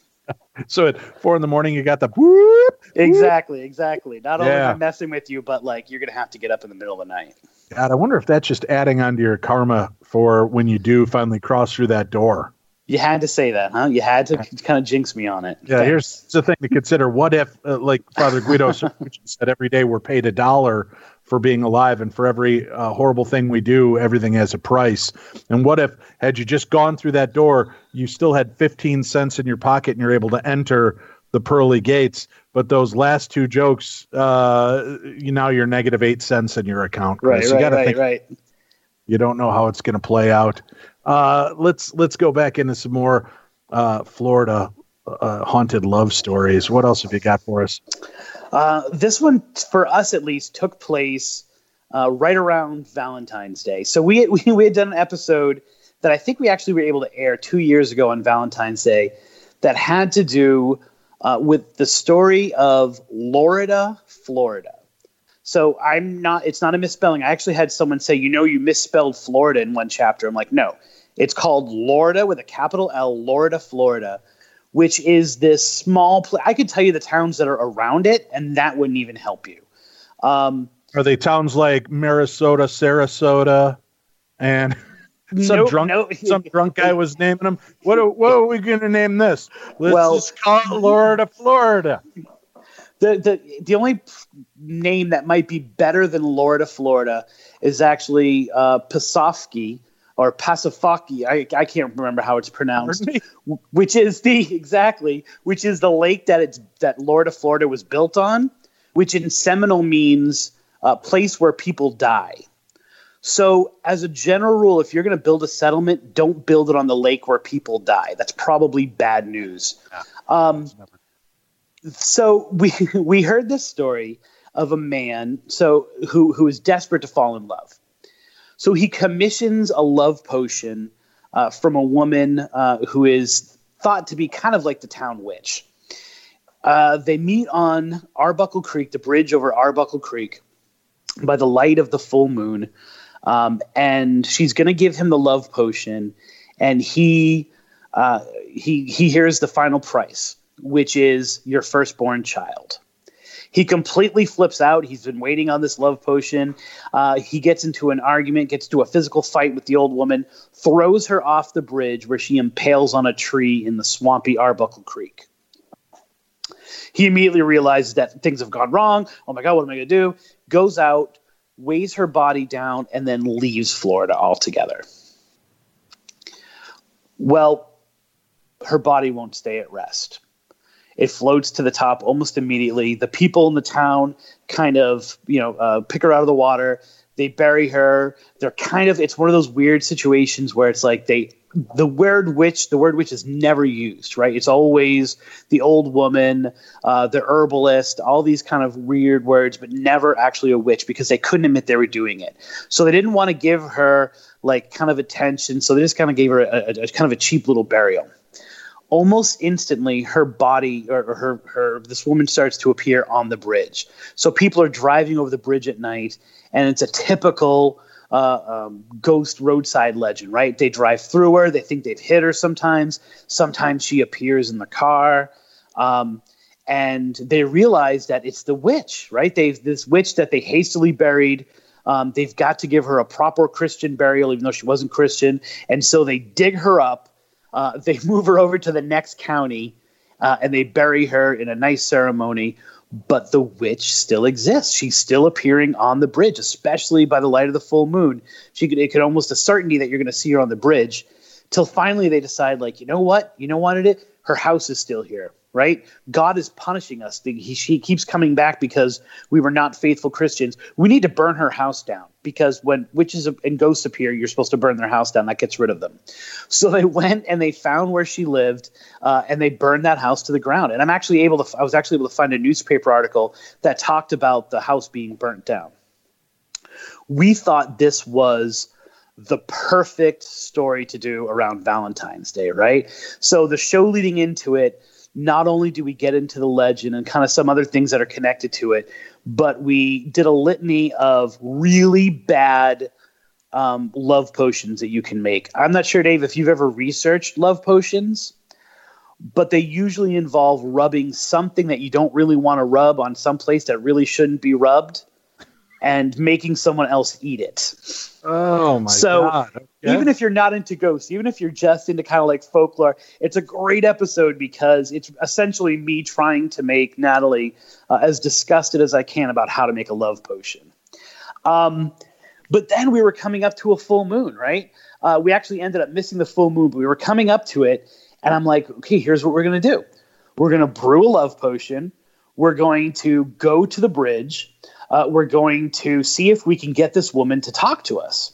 So at four in the morning, you got the whoop. Exactly, exactly. Not only yeah. am I messing with you, but like you're gonna have to get up in the middle of the night. God, I wonder if that's just adding on to your karma for when you do finally cross through that door. You had to say that, huh? You had to kind of jinx me on it. Yeah, Thanks. Here's the thing to consider. What if, uh, like Father Guido said, every day we're paid a dollar for being alive, and for every uh, horrible thing we do, everything has a price. And what if, had you just gone through that door, you still had fifteen cents in your pocket and you're able to enter the pearly gates, but those last two jokes, uh, you now you're negative eight cents in your account. Right, you right, gotta right, think, right. You don't know how it's going to play out. Uh, let's let's go back into some more uh, Florida uh, haunted love stories. What else have you got for us? Uh, this one, for us at least, took place uh, right around Valentine's Day. So we, we we had done an episode that I think we actually were able to air two years ago on Valentine's Day that had to do uh, with the story of Lorida, Florida. So I'm not, it's not a misspelling. I actually had someone say, you know, you misspelled Florida in one chapter. I'm like, no, it's called Lorida with a capital L, Lorida, Florida, which is this small place. I could tell you the towns that are around it, and that wouldn't even help you. Um, are they towns like Sarasota, Sarasota, and some nope, drunk nope. some drunk guy was naming them? What are, what are we going to name this? Let's well, just call it Lorida, Florida. The the the only name that might be better than Lorida, Florida, is actually uh, Pasofsky or Pasofsky. I I can't remember how it's pronounced. Which is the exactly which is the lake that it's that Lorida, Florida was built on, which in Seminole means a place where people die. So, as a general rule, if you're going to build a settlement, don't build it on the lake where people die. That's probably bad news. Yeah. Um, So we we heard this story of a man so who who is desperate to fall in love. So he commissions a love potion uh, from a woman uh, who is thought to be kind of like the town witch. Uh, they meet on Arbuckle Creek, the bridge over Arbuckle Creek, by the light of the full moon, um, and she's going to give him the love potion, and he uh, he he hears the final price, which is your firstborn child. He completely flips out. He's been waiting on this love potion. Uh, he gets into an argument, gets into a physical fight with the old woman, throws her off the bridge where she impales on a tree in the swampy Arbuckle Creek. He immediately realizes that things have gone wrong. Oh my God, what am I going to do? Goes out, weighs her body down, and then leaves Florida altogether. Well, her body won't stay at rest. It floats to the top almost immediately. The people in the town kind of, you know, uh, pick her out of the water. They bury her. They're kind of, it's one of those weird situations where it's like they, the word witch, the word witch is never used, right? It's always the old woman, uh, the herbalist, all these kind of weird words, but never actually a witch because they couldn't admit they were doing it. So they didn't want to give her like kind of attention. So they just kind of gave her a, a, a kind of a cheap little burial. Almost instantly, her body or, or her, her, this woman starts to appear on the bridge. So people are driving over the bridge at night, and it's a typical uh, um, ghost roadside legend, right? They drive through her. They think they've hit her sometimes. Sometimes she appears in the car. Um, and they realize that it's the witch, right? They've this witch that they hastily buried. Um, they've got to give her a proper Christian burial, even though she wasn't Christian. And so they dig her up. Uh, they move her over to the next county, uh, and they bury her in a nice ceremony. But the witch still exists. She's still appearing on the bridge, especially by the light of the full moon. She could, it could almost a certainty that you're going to see her on the bridge, till finally they decide, like, you know what? You know what it is? Her house is still here, right? God is punishing us. He, she keeps coming back because we were not faithful Christians. We need to burn her house down, because when witches and ghosts appear, you're supposed to burn their house down. That gets rid of them. So they went and they found where she lived, uh, and they burned that house to the ground. And I'm actually able to, I was actually able to find a newspaper article that talked about the house being burnt down. We thought this was the perfect story to do around Valentine's Day, right? So the show leading into it, not only do we get into the legend and kind of some other things that are connected to it, but we did a litany of really bad um, love potions that you can make. I'm not sure, Dave, if you've ever researched love potions, but they usually involve rubbing something that you don't really want to rub on some place that really shouldn't be rubbed, and making someone else eat it. Oh my so God. Okay. Even if you're not into ghosts, even if you're just into kind of like folklore, it's a great episode because it's essentially me trying to make Natalie uh, as disgusted as I can about how to make a love potion. Um, but then we were coming up to a full moon, right? Uh, we actually ended up missing the full moon, but we were coming up to it. And I'm like, okay, here's what we're going to do. We're going to brew a love potion. We're going to go to the bridge. Uh, we're going to see if we can get this woman to talk to us.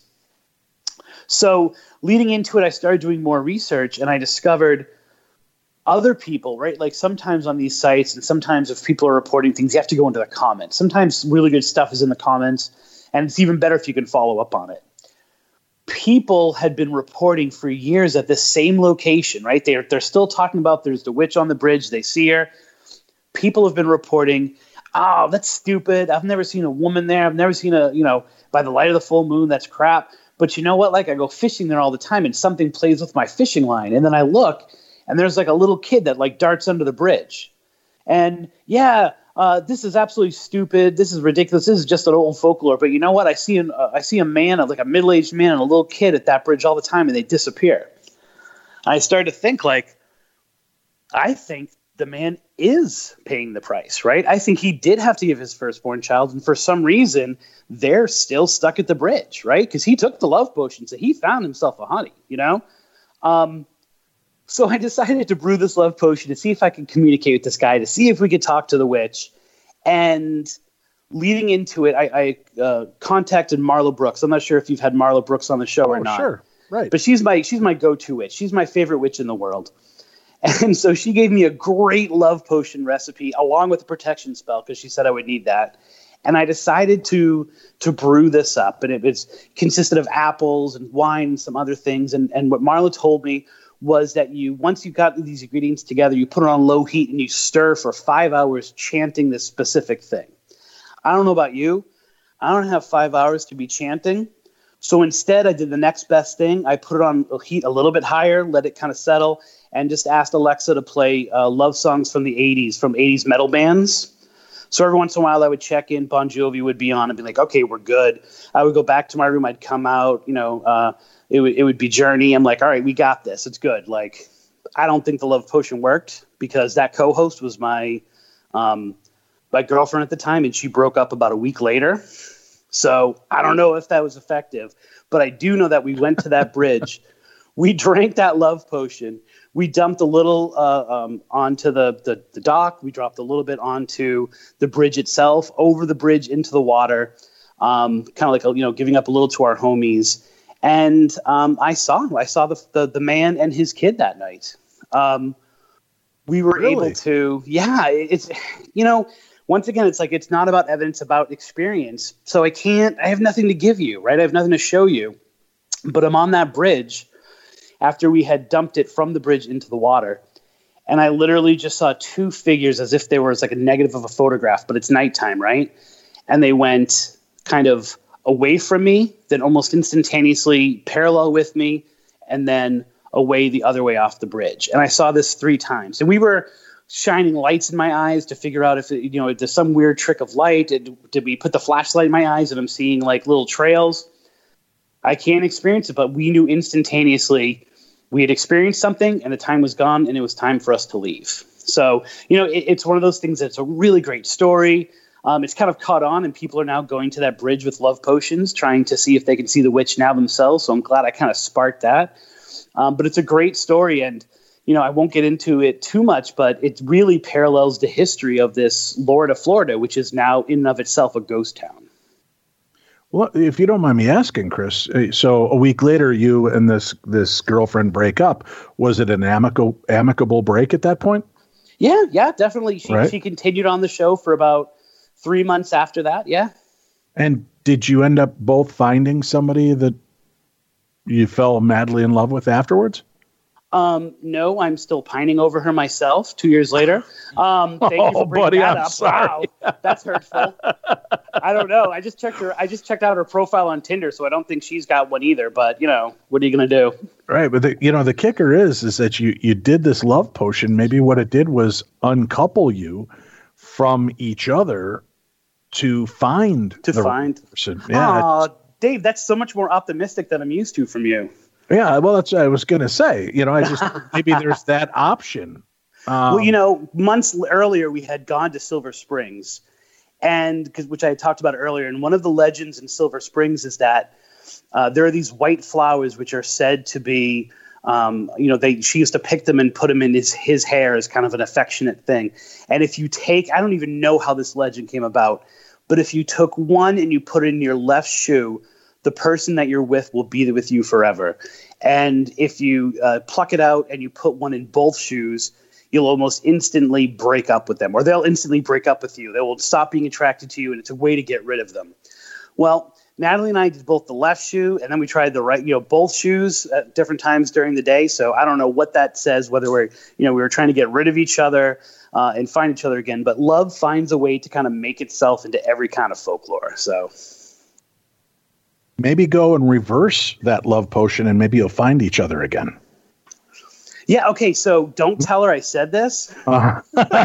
So leading into it, I started doing more research, and I discovered other people, right? Like sometimes on these sites, and sometimes if people are reporting things, you have to go into the comments. Sometimes really good stuff is in the comments, and it's even better if you can follow up on it. People had been reporting for years at the same location, right? They're, they're still talking about there's the witch on the bridge. They see her. People have been reporting, oh, that's stupid. I've never seen a woman there. I've never seen a, you know, by the light of the full moon, that's crap. But you know what? Like I go fishing there all the time and something plays with my fishing line. And then I look and there's like a little kid that like darts under the bridge. And yeah, uh, this is absolutely stupid. This is ridiculous. This is just an old folklore. But you know what? I see an, uh, I see a man, like a middle-aged man and a little kid at that bridge all the time and they disappear. I started to think like, I think the man is paying the price, right? I think he did have to give his firstborn child, and for some reason, they're still stuck at the bridge, right? Because he took the love potion, so he found himself a honey, you know? Um, so I decided to brew this love potion to see if I could communicate with this guy, to see if we could talk to the witch. And leading into it, I, I uh, contacted Marla Brooks. I'm not sure if you've had Marla Brooks on the show oh, or not. Sure, right. But she's my she's my go-to witch. She's my favorite witch in the world. And so she gave me a great love potion recipe along with a protection spell because she said I would need that. And I decided to to brew this up. And it was consisted of apples and wine and some other things. And, and what Marla told me was that you once you got these ingredients together, you put it on low heat and you stir for five hours chanting this specific thing. I don't know about you. I don't have five hours to be chanting. So instead, I did the next best thing. I put it on heat a little bit higher, let it kind of settle, and just asked Alexa to play uh, love songs from the eighties, from eighties metal bands. So every once in a while, I would check in. Bon Jovi would be on and be like, okay, we're good. I would go back to my room. I'd come out. You know, uh, it, would, it would be Journey. I'm like, all right, we got this. It's good. Like, I don't think the love potion worked because that co-host was my um, my girlfriend at the time, and she broke up about a week later. So I don't know if that was effective, but I do know that we went to that bridge. We drank that love potion. we dumped a little uh, um, onto the, the the dock. We dropped a little bit onto the bridge itself, over the bridge into the water, um, kind of like, you know, giving up a little to our homies. And um, I saw him. I saw the, the the man and his kid that night. Um, we were Really? able to, yeah. It's, you know, once again, it's like it's not about evidence, about experience. So I can't. I have nothing to give you, right? I have nothing to show you. But I'm on that bridge after we had dumped it from the bridge into the water. And I literally just saw two figures as if they were like a negative of a photograph, but it's nighttime, right? And they went kind of away from me, then almost instantaneously parallel with me, and then away the other way off the bridge. And I saw this three times. And we were shining lights in my eyes to figure out if, it, you know, there's some weird trick of light. Did, did we put the flashlight in my eyes and I'm seeing like little trails? I can't experience it, but we knew instantaneously we had experienced something and the time was gone and it was time for us to leave. So, you know, it, it's one of those things that's a really great story. Um, it's kind of caught on and people are now going to that bridge with love potions, trying to see if they can see the witch now themselves. So I'm glad I kind of sparked that. Um, but it's a great story. And, you know, I won't get into it too much, but it really parallels the history of this Lord of Florida, which is now in and of itself a ghost town. Well, if you don't mind me asking, Chris, so a week later, you and this this girlfriend break up. Was it an amicable amicable break at that point? Yeah, yeah, definitely. She Right. she continued on the show for about three months after that. Yeah. And did you end up both finding somebody that you fell madly in love with afterwards? Um, no, I'm still pining over her myself two years later. Um, thank you Oh, for bringing buddy, that I'm up. sorry. Wow, that's hurtful. I don't know. I just checked her. I just checked out her profile on Tinder, so I don't think she's got one either. But you know, what are you gonna do? Right, but the, you know the kicker is is that you you did this love potion. Maybe what it did was uncouple you from each other to find To the find. person. Yeah, Aw, Dave, that's so much more optimistic than I'm used to from you. yeah. Well, that's what I was gonna say. You know, I just maybe there's that option. Um, Well, you know, months l- earlier we had gone to Silver Springs, and because which I had talked about earlier. And one of the legends in Silver Springs is that uh, there are these white flowers which are said to be, um, you know, they she used to pick them and put them in his his hair as kind of an affectionate thing. And if you take, I don't even know how this legend came about, but if you took one and you put it in your left shoe, the person that you're with will be with you forever. And if you uh, pluck it out and you put one in both shoes, you'll almost instantly break up with them, or they'll instantly break up with you. They will stop being attracted to you, and it's a way to get rid of them. Well, Natalie and I did both the left shoe, and then we tried the right, you know, both shoes at different times during the day. So I don't know what that says, whether we're, you know, we were trying to get rid of each other uh, and find each other again. But love finds a way to kind of make itself into every kind of folklore. So maybe go and reverse that love potion, and maybe you'll find each other again. yeah, okay. So don't tell her I said this. Uh-huh.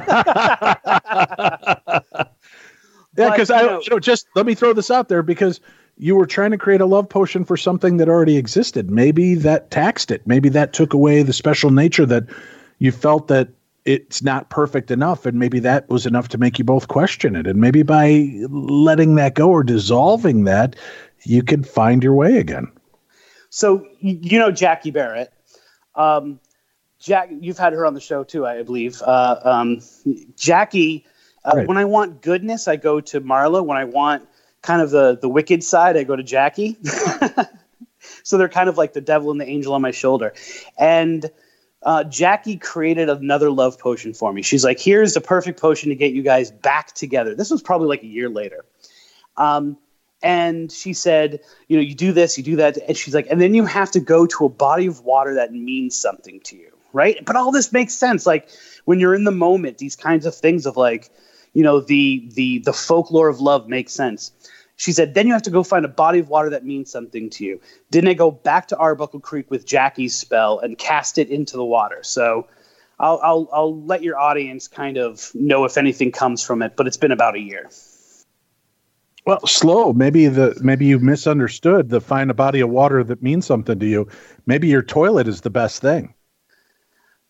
Yeah, because But, I, you know- you know, just let me throw this out there, because you were trying to create a love potion for something that already existed. Maybe that taxed it. Maybe that took away the special nature that you felt that it's not perfect enough, and maybe that was enough to make you both question it. And maybe by letting that go or dissolving that, you could find your way again. So y- you know Jackie Barrett. Um, Jack, you've had her on the show too, I believe. Uh, um, Jackie, uh, Right. when I want goodness, I go to Marla. When I want kind of the the wicked side, I go to Jackie. So they're kind of like the devil and the angel on my shoulder. And uh, Jackie created another love potion for me. She's like, here's the perfect potion to get you guys back together. This was probably like a year later. Um, and she said, you know, you do this, you do that. And she's like, and then you have to go to a body of water that means something to you, right? But all this makes sense. Like when you're in the moment, these kinds of things of like, you know, the the the folklore of love makes sense. She said, then you have to go find a body of water that means something to you. Didn't I go back to Arbuckle Creek with Jackie's spell and cast it into the water? So I'll, I'll, I'll let your audience kind of know if anything comes from it, but it's been about a year. Well, slow. Maybe the maybe you misunderstood the find a body of water that means something to you. Maybe your toilet is the best thing.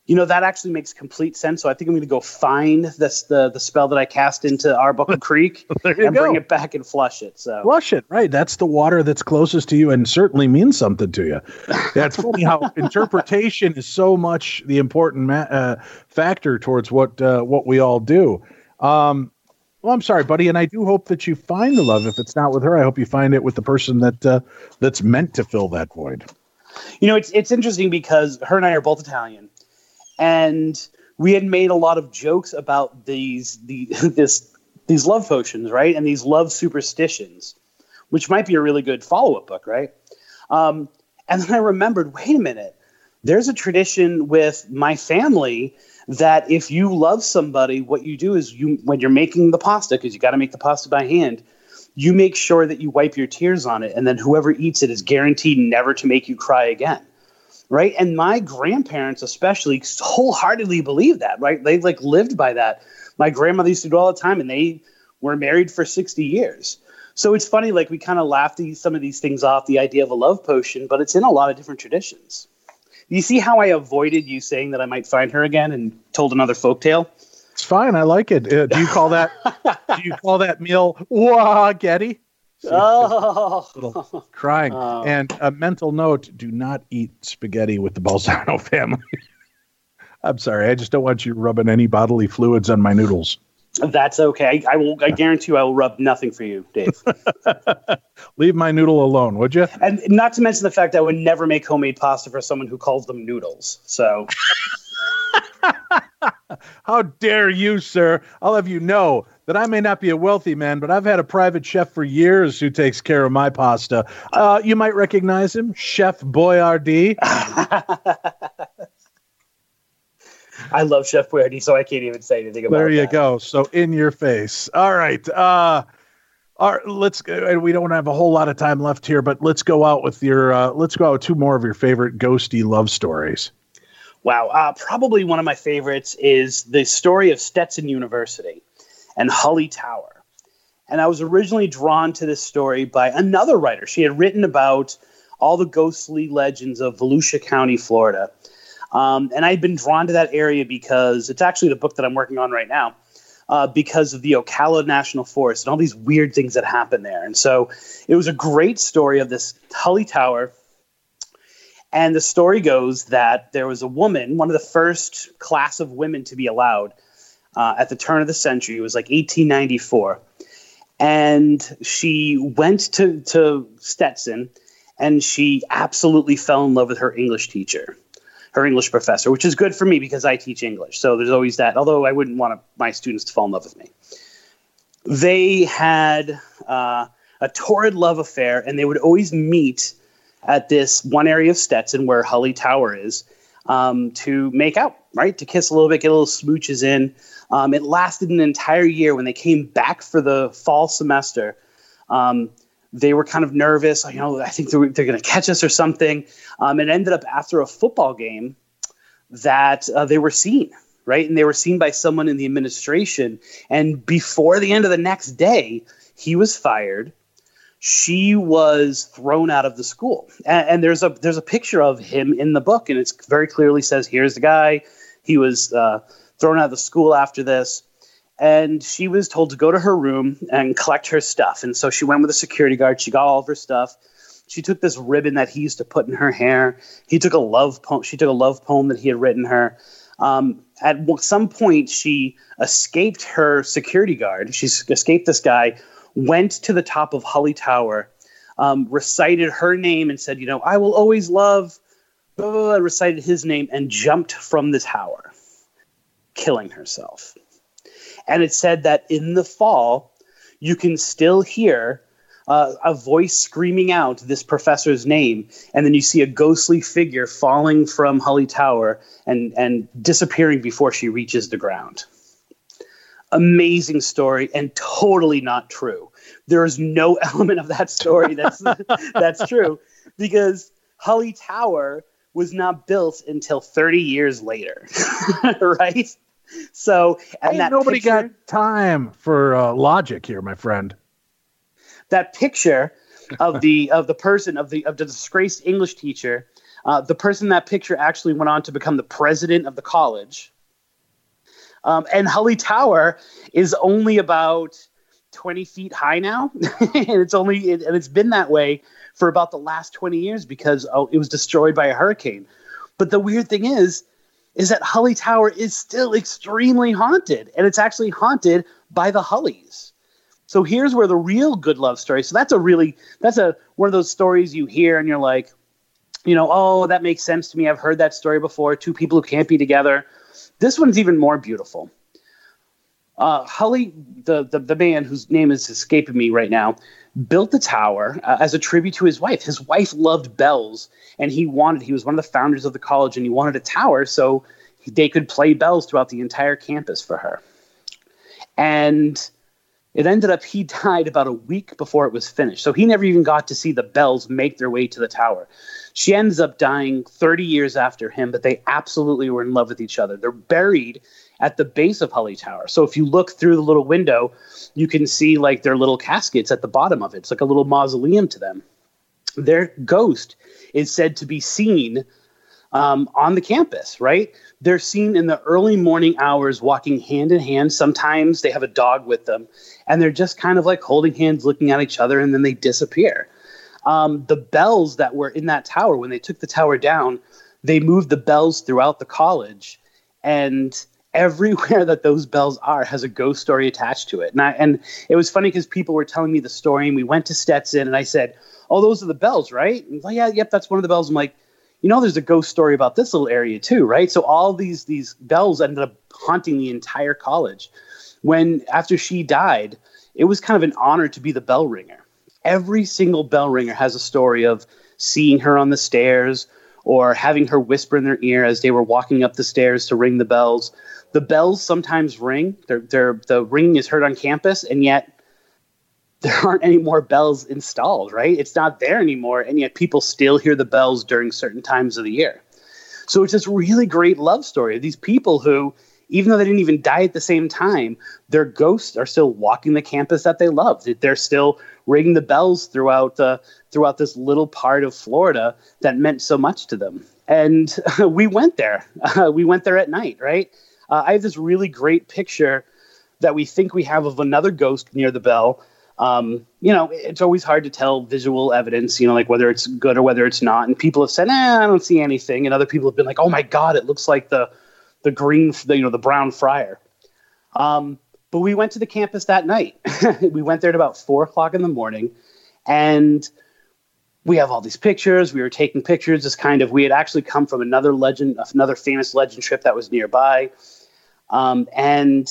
You know, that actually makes complete sense. So I think I'm going to go find this, the the spell that I cast into Arbuckle Creek and go. bring it back and flush it. So Flush it, right? That's the water that's closest to you and certainly means something to you. Yeah, it's funny how interpretation is so much the important ma- uh, factor towards what uh, what we all do. Um, well, I'm sorry, buddy, and I do hope that you find the love. If it's not with her, I hope you find it with the person that uh, that's meant to fill that void. You know, it's it's interesting because her and I are both Italian. And we had made a lot of jokes about these the, this these love potions, right? And these love superstitions, which might be a really good follow-up book, right? Um, and then I remembered, wait a minute, there's a tradition with my family that if you love somebody, what you do is you when you're making the pasta, because you got to make the pasta by hand, you make sure that you wipe your tears on it, and then whoever eats it is guaranteed never to make you cry again. Right. And my grandparents especially wholeheartedly believe that. Right. They like lived by that. My grandmother used to do it all the time, and they were married for sixty years. So it's funny, like we kind of laugh these, some of these things off, the idea of a love potion, but it's in a lot of different traditions. You see how I avoided you saying that I might find her again and told another folktale? It's fine. I like it. Uh, do you call that do you call that meal wah Getty? Oh, Little crying. Oh. And a mental note: do not eat spaghetti with the Balzano family. I'm sorry, I just don't want you rubbing any bodily fluids on my noodles. That's okay. I, I will. I guarantee you, I will rub nothing for you, Dave. Leave my noodle alone, would you? And not to mention the fact that I would never make homemade pasta for someone who calls them noodles. So. How dare you, sir? I'll have you know that I may not be a wealthy man, but I've had a private chef for years who takes care of my pasta. Uh, you might recognize him, Chef Boyardee. I love Chef Boyardee, so I can't even say anything about it. There you that. go. So in your face. All right. Uh, all right. Let's. Uh, we don't have a whole lot of time left here, but let's go out with your. Uh, let's go out with two more of your favorite ghosty love stories. Wow. Uh, probably one of my favorites is the story of Stetson University and Hully Tower. And I was originally drawn to this story by another writer. She had written about all the ghostly legends of Volusia County, Florida. Um, and I'd been drawn to that area because it's actually the book that I'm working on right now, uh, because of the Ocala National Forest and all these weird things that happen there. And so it was a great story of this Hully Tower. And the story goes that there was a woman, one of the first class of women to be allowed uh, at the turn of the century. It was like eighteen ninety-four. And she went to, to Stetson, and she absolutely fell in love with her English teacher, her English professor, which is good for me because I teach English. So there's always that, although I wouldn't want my students to fall in love with me. They had uh, a torrid love affair, and they would always meet at this one area of Stetson where Hully Tower is, um, to make out, right? To kiss a little bit, get a little smooches in. Um, it lasted an entire year. When they came back for the fall semester, um, they were kind of nervous. You know, I think they're, they're going to catch us or something. Um, it ended up after a football game that uh, they were seen, right? And they were seen by someone in the administration. And before the end of the next day, he was fired. She was thrown out of the school. And, and there's a there's a picture of him in the book, and it very clearly says, here's the guy. He was uh, thrown out of the school after this. And she was told to go to her room and collect her stuff. And so she went with a security guard. She got all of her stuff. She took this ribbon that he used to put in her hair. He took a love poem. She took a love poem that he had written her. Um, at some point, she escaped her security guard. She escaped this guy, went to the top of Hully Tower, um, recited her name and said, you know, I will always love, blah, blah, blah, recited his name and jumped from the tower, killing herself. And it said that in the fall, you can still hear uh, a voice screaming out this professor's name, and then you see a ghostly figure falling from Hully Tower and, and disappearing before she reaches the ground. Amazing story and totally not true. There is no element of that story that's that's true, because Hully Tower was not built until thirty years later, right? So, and Ain't that nobody picture, got time for uh, logic here, my friend. that picture of the of the person of the of the disgraced English teacher Uh, the person in that picture actually went on to become the president of the college. Um, and Hully Tower is only about twenty feet high now, and it's only it, and it's been that way for about the last twenty years because oh, it was destroyed by a hurricane. But the weird thing is, is that Hully Tower is still extremely haunted, and it's actually haunted by the Hullys. So here's where the real good love story. So that's a really that's a one of those stories you hear and you're like, you know, oh, that makes sense to me. I've heard that story before. Two people who can't be together. This one's even more beautiful. Uh, Hully, the, the the man whose name is escaping me right now, built the tower uh, as a tribute to his wife. His wife loved bells, and he wanted. He was one of the founders of the college, and he wanted a tower so they could play bells throughout the entire campus for her. And it ended up he died about a week before it was finished, so he never even got to see the bells make their way to the tower. She ends up dying thirty years after him, but they absolutely were in love with each other. They're buried at the base of Hully Tower. So if you look through the little window, you can see like their little caskets at the bottom of it. It's like a little mausoleum to them. Their ghost is said to be seen um, on the campus, right? They're seen in the early morning hours walking hand in hand. Sometimes they have a dog with them, and they're just kind of like holding hands, looking at each other, and then they disappear. Um, the bells that were in that tower, when they took the tower down, they moved the bells throughout the college, and everywhere that those bells are has a ghost story attached to it. And I, and it was funny because people were telling me the story, and we went to Stetson, and I said, oh, those are the bells, right? And like, yeah, yep, that's one of the bells. I'm like, you know, there's a ghost story about this little area too, right? So all these these bells ended up haunting the entire college. When, after she died, it was kind of an honor to be the bell ringer. Every single bell ringer has a story of seeing her on the stairs or having her whisper in their ear as they were walking up the stairs to ring the bells. The bells sometimes ring. They're, they're, the ringing is heard on campus, and yet there aren't any more bells installed, right? It's not there anymore, and yet people still hear the bells during certain times of the year. So it's this really great love story of these people who, even though they didn't even die at the same time, their ghosts are still walking the campus that they loved. They're still ringing the bells throughout uh, throughout this little part of Florida that meant so much to them. And uh, we went there. Uh, we went there at night, right? Uh, I have this really great picture that we think we have of another ghost near the bell. Um, you know, it's always hard to tell visual evidence, you know, like whether it's good or whether it's not. And people have said, eh, I don't see anything. And other people have been like, oh my God, it looks like the the green, the, you know, the brown friar. Um, but we went to the campus that night. We went there at about four o'clock in the morning, and we have all these pictures. We were taking pictures. This kind of, we had actually come from another legend, another famous legend trip that was nearby. Um, and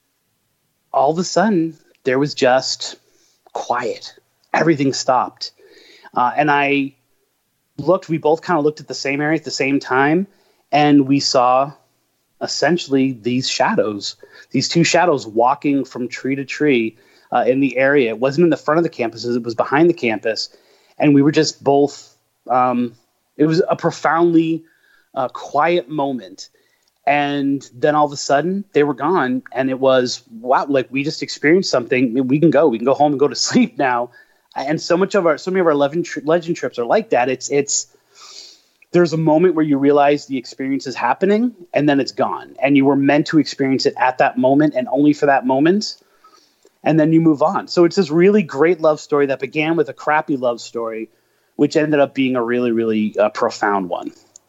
all of a sudden there was just quiet. Everything stopped. Uh, and I looked, we both kind of looked at the same area at the same time, and we saw essentially these shadows, these two shadows walking from tree to tree uh, in the area. It wasn't in the front of the campus, it was behind the campus. And we were just both, um, it was a profoundly uh, quiet moment. And then all of a sudden they were gone. And it was, wow, like we just experienced something. We can go, we can go home and go to sleep now. And so much of our, so many of our legend, tri- legend trips are like that. It's, it's, there's a moment where you realize the experience is happening, and then it's gone. And you were meant to experience it at that moment and only for that moment. And then you move on. So it's this really great love story that began with a crappy love story, which ended up being a really, really uh, profound one.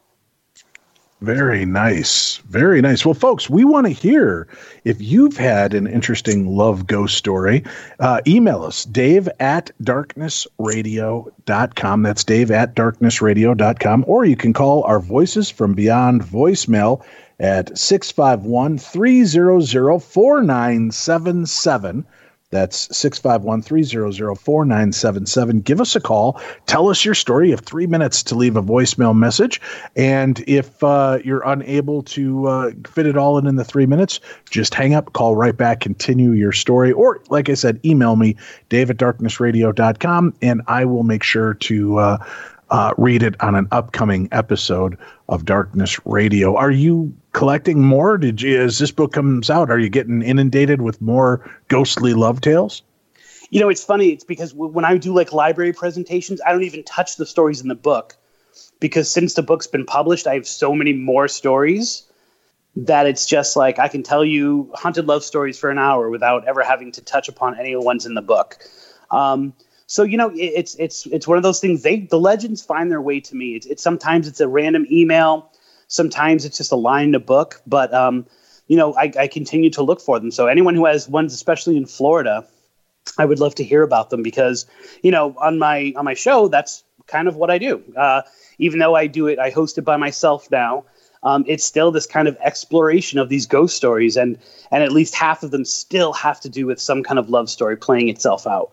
Very nice. Very nice. Well, folks, we want to hear if you've had an interesting love ghost story. Uh, email us, Dave at darkness radio dot com. That's Dave at darkness radio dot com. Or you can call our Voices from Beyond voicemail at six five one, three hundred, four nine seven seven. That's six five one, three hundred, four nine seven seven. Give us a call. Tell us your story. You have three minutes to leave a voicemail message. And if uh, you're unable to uh, fit it all in in the three minutes, just hang up, call right back, continue your story. Or, like I said, email me, dave at darkness radio dot com, and I will make sure to uh, uh, read it on an upcoming episode of Darkness Radio. Are you collecting more? Did you, as this book comes out, are you getting inundated with more ghostly love tales? You know, it's funny. It's because w- when I do like library presentations, I don't even touch the stories in the book. because since the book's been published, I have so many more stories that it's just like I can tell you haunted love stories for an hour without ever having to touch upon any of the ones in the book. Um, so, you know, it, it's it's it's one of those things. They the legends find their way to me. It's, it's sometimes it's a random email, sometimes it's just a line in a book, but um, you know, I, I continue to look for them. So anyone who has ones, especially in Florida, I would love to hear about them because, you know, on my on my show, that's kind of what I do. Uh, even though I do it, I host it by myself now. Um, it's still this kind of exploration of these ghost stories, and and at least half of them still have to do with some kind of love story playing itself out.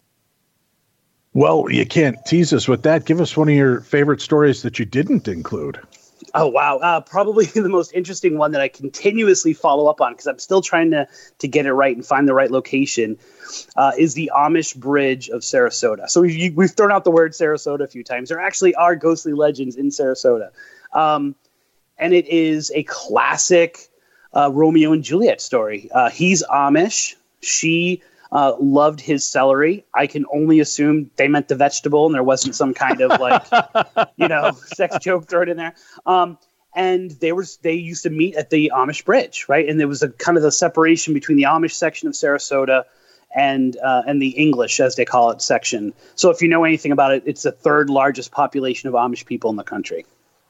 Well, you can't tease us with that. Give us one of your favorite stories that you didn't include. Oh, wow. Uh, probably the most interesting one that I continuously follow up on because I'm still trying to, to get it right and find the right location uh, is the Amish Bridge of Sarasota. So we've, we've thrown out the word Sarasota a few times. There actually are ghostly legends in Sarasota. Um, and it is a classic uh, Romeo and Juliet story. Uh, he's Amish. She uh, loved his celery. I can only assume they meant the vegetable and there wasn't some kind of like, you know, sex joke thrown in there. Um, and they were they used to meet at the Amish Bridge, right? And there was a kind of the separation between the Amish section of Sarasota and uh, and the English, as they call it, section. So if you know anything about it, it's the third largest population of Amish people in the country.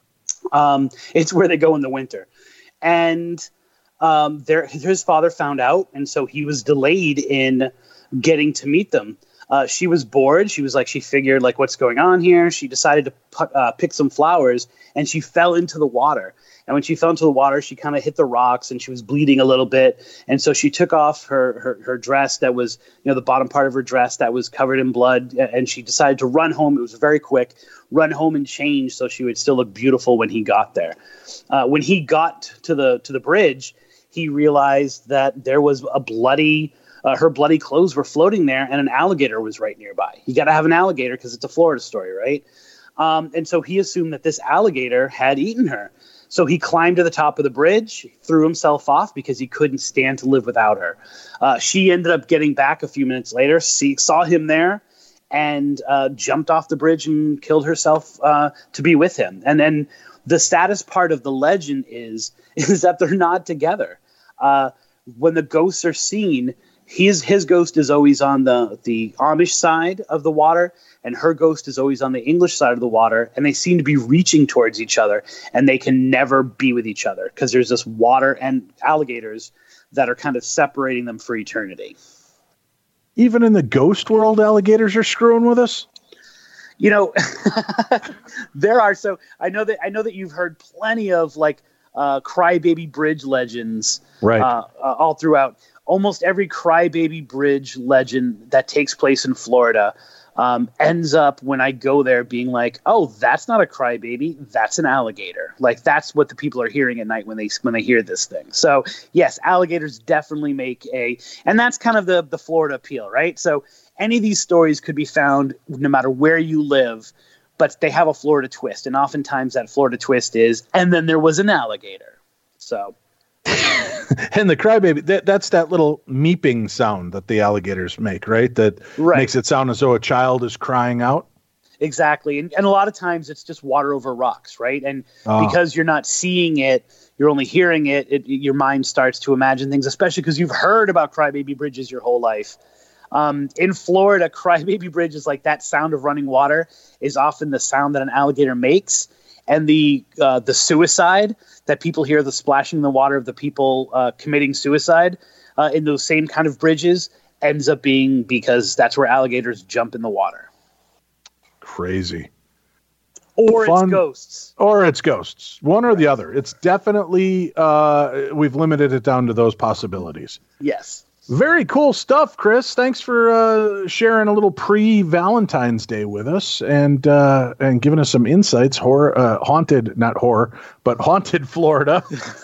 Um, it's where they go in the winter. And um, their, his father found out, and so he was delayed in getting to meet them. Uh, she was bored. She was like, she figured like, what's going on here? She decided to pu- uh, pick some flowers, and she fell into the water. And when she fell into the water, she kind of hit the rocks, and she was bleeding a little bit. And so she took off her, her, her dress that was, you know, the bottom part of her dress that was covered in blood. And she decided to run home. It was very quick, run home and change so she would still look beautiful when he got there. Uh, when he got to the, to the bridge, he realized that there was a bloody, Uh, her bloody clothes were floating there, and an alligator was right nearby. You got to have an alligator because it's a Florida story, right? Um, and so he assumed that this alligator had eaten her. So he climbed to the top of the bridge, threw himself off because he couldn't stand to live without her. Uh, she ended up getting back a few minutes later, see, saw him there, and uh, jumped off the bridge and killed herself uh, to be with him. And then the saddest part of the legend is, is that they're not together. Uh, when the ghosts are seen, His his ghost is always on the, the Amish side of the water, and her ghost is always on the English side of the water, and they seem to be reaching towards each other, and they can never be with each other because there's this water and alligators that are kind of separating them for eternity. Even in the ghost world, alligators are screwing with us? You know, there are. So I know that I know that you've heard plenty of like uh, Crybaby Bridge legends, right? Uh, uh, all throughout. Almost every Crybaby Bridge legend that takes place in Florida um, ends up when I go there being like, oh, that's not a crybaby, that's an alligator. Like that's what the people are hearing at night when they when they hear this thing. So yes, alligators definitely make a, and that's kind of the the Florida appeal, right? So any of these stories could be found no matter where you live, but they have a Florida twist, and oftentimes that Florida twist is, and then there was an alligator. So. And the crybaby, that, that's that little meeping sound that the alligators make, right? That right. makes it sound as though a child is crying out. Exactly. And, and a lot of times it's just water over rocks, right? And oh. because you're not seeing it, you're only hearing it, it your mind starts to imagine things, especially because you've heard about crybaby bridges your whole life. Um, in Florida, crybaby bridge is like that sound of running water is often the sound that an alligator makes. And the uh, the suicide that people hear, the splashing in the water of the people uh, committing suicide uh, in those same kind of bridges ends up being because that's where alligators jump in the water. Crazy. Or Fun. it's ghosts. Or it's ghosts. One or the other. It's definitely, uh, we've limited it down to those possibilities. Yes. Very cool stuff, Chris. Thanks for uh, sharing a little pre-Valentine's Day with us and uh, and giving us some insights. Horror, uh, haunted, not horror, but haunted Florida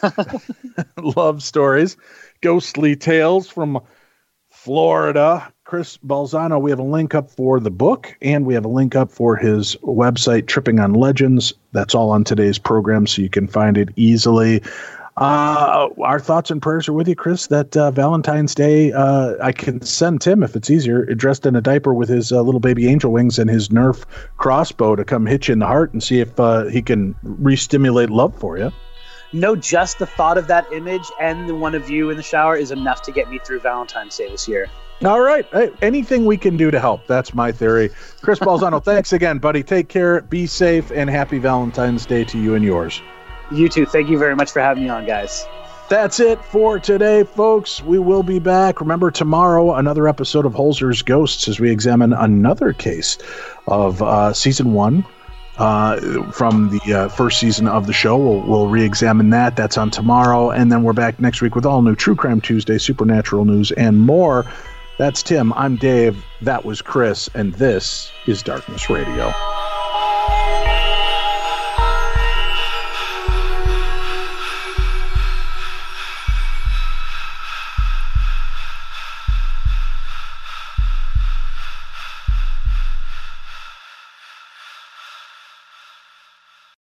love stories, ghostly tales from Florida. Chris Balzano, we have a link up for the book, and we have a link up for his website, Tripping on Legends. That's all on today's program, so you can find it easily. Uh, our thoughts and prayers are with you, Chris, that uh, Valentine's Day, uh, I can send Tim, if it's easier, dressed in a diaper with his uh, little baby angel wings and his Nerf crossbow to come hit you in the heart and see if uh, he can re-stimulate love for you. No, just the thought of that image and the one of you in the shower is enough to get me through Valentine's Day this year. All right. Hey, anything we can do to help. That's my theory. Chris Balzano, thanks again, buddy. Take care. Be safe, and happy Valentine's Day to you and yours. You too. Thank you very much for having me on, guys. That's it for today, folks. We will be back. Remember, tomorrow, another episode of Holzer's Ghosts as we examine another case of uh, season one uh, from the uh, first season of the show. We'll, we'll re-examine that. That's on tomorrow. And then we're back next week with all new True Crime Tuesday, Supernatural News, and more. That's Tim. I'm Dave. That was Chris. And this is Darkness Radio.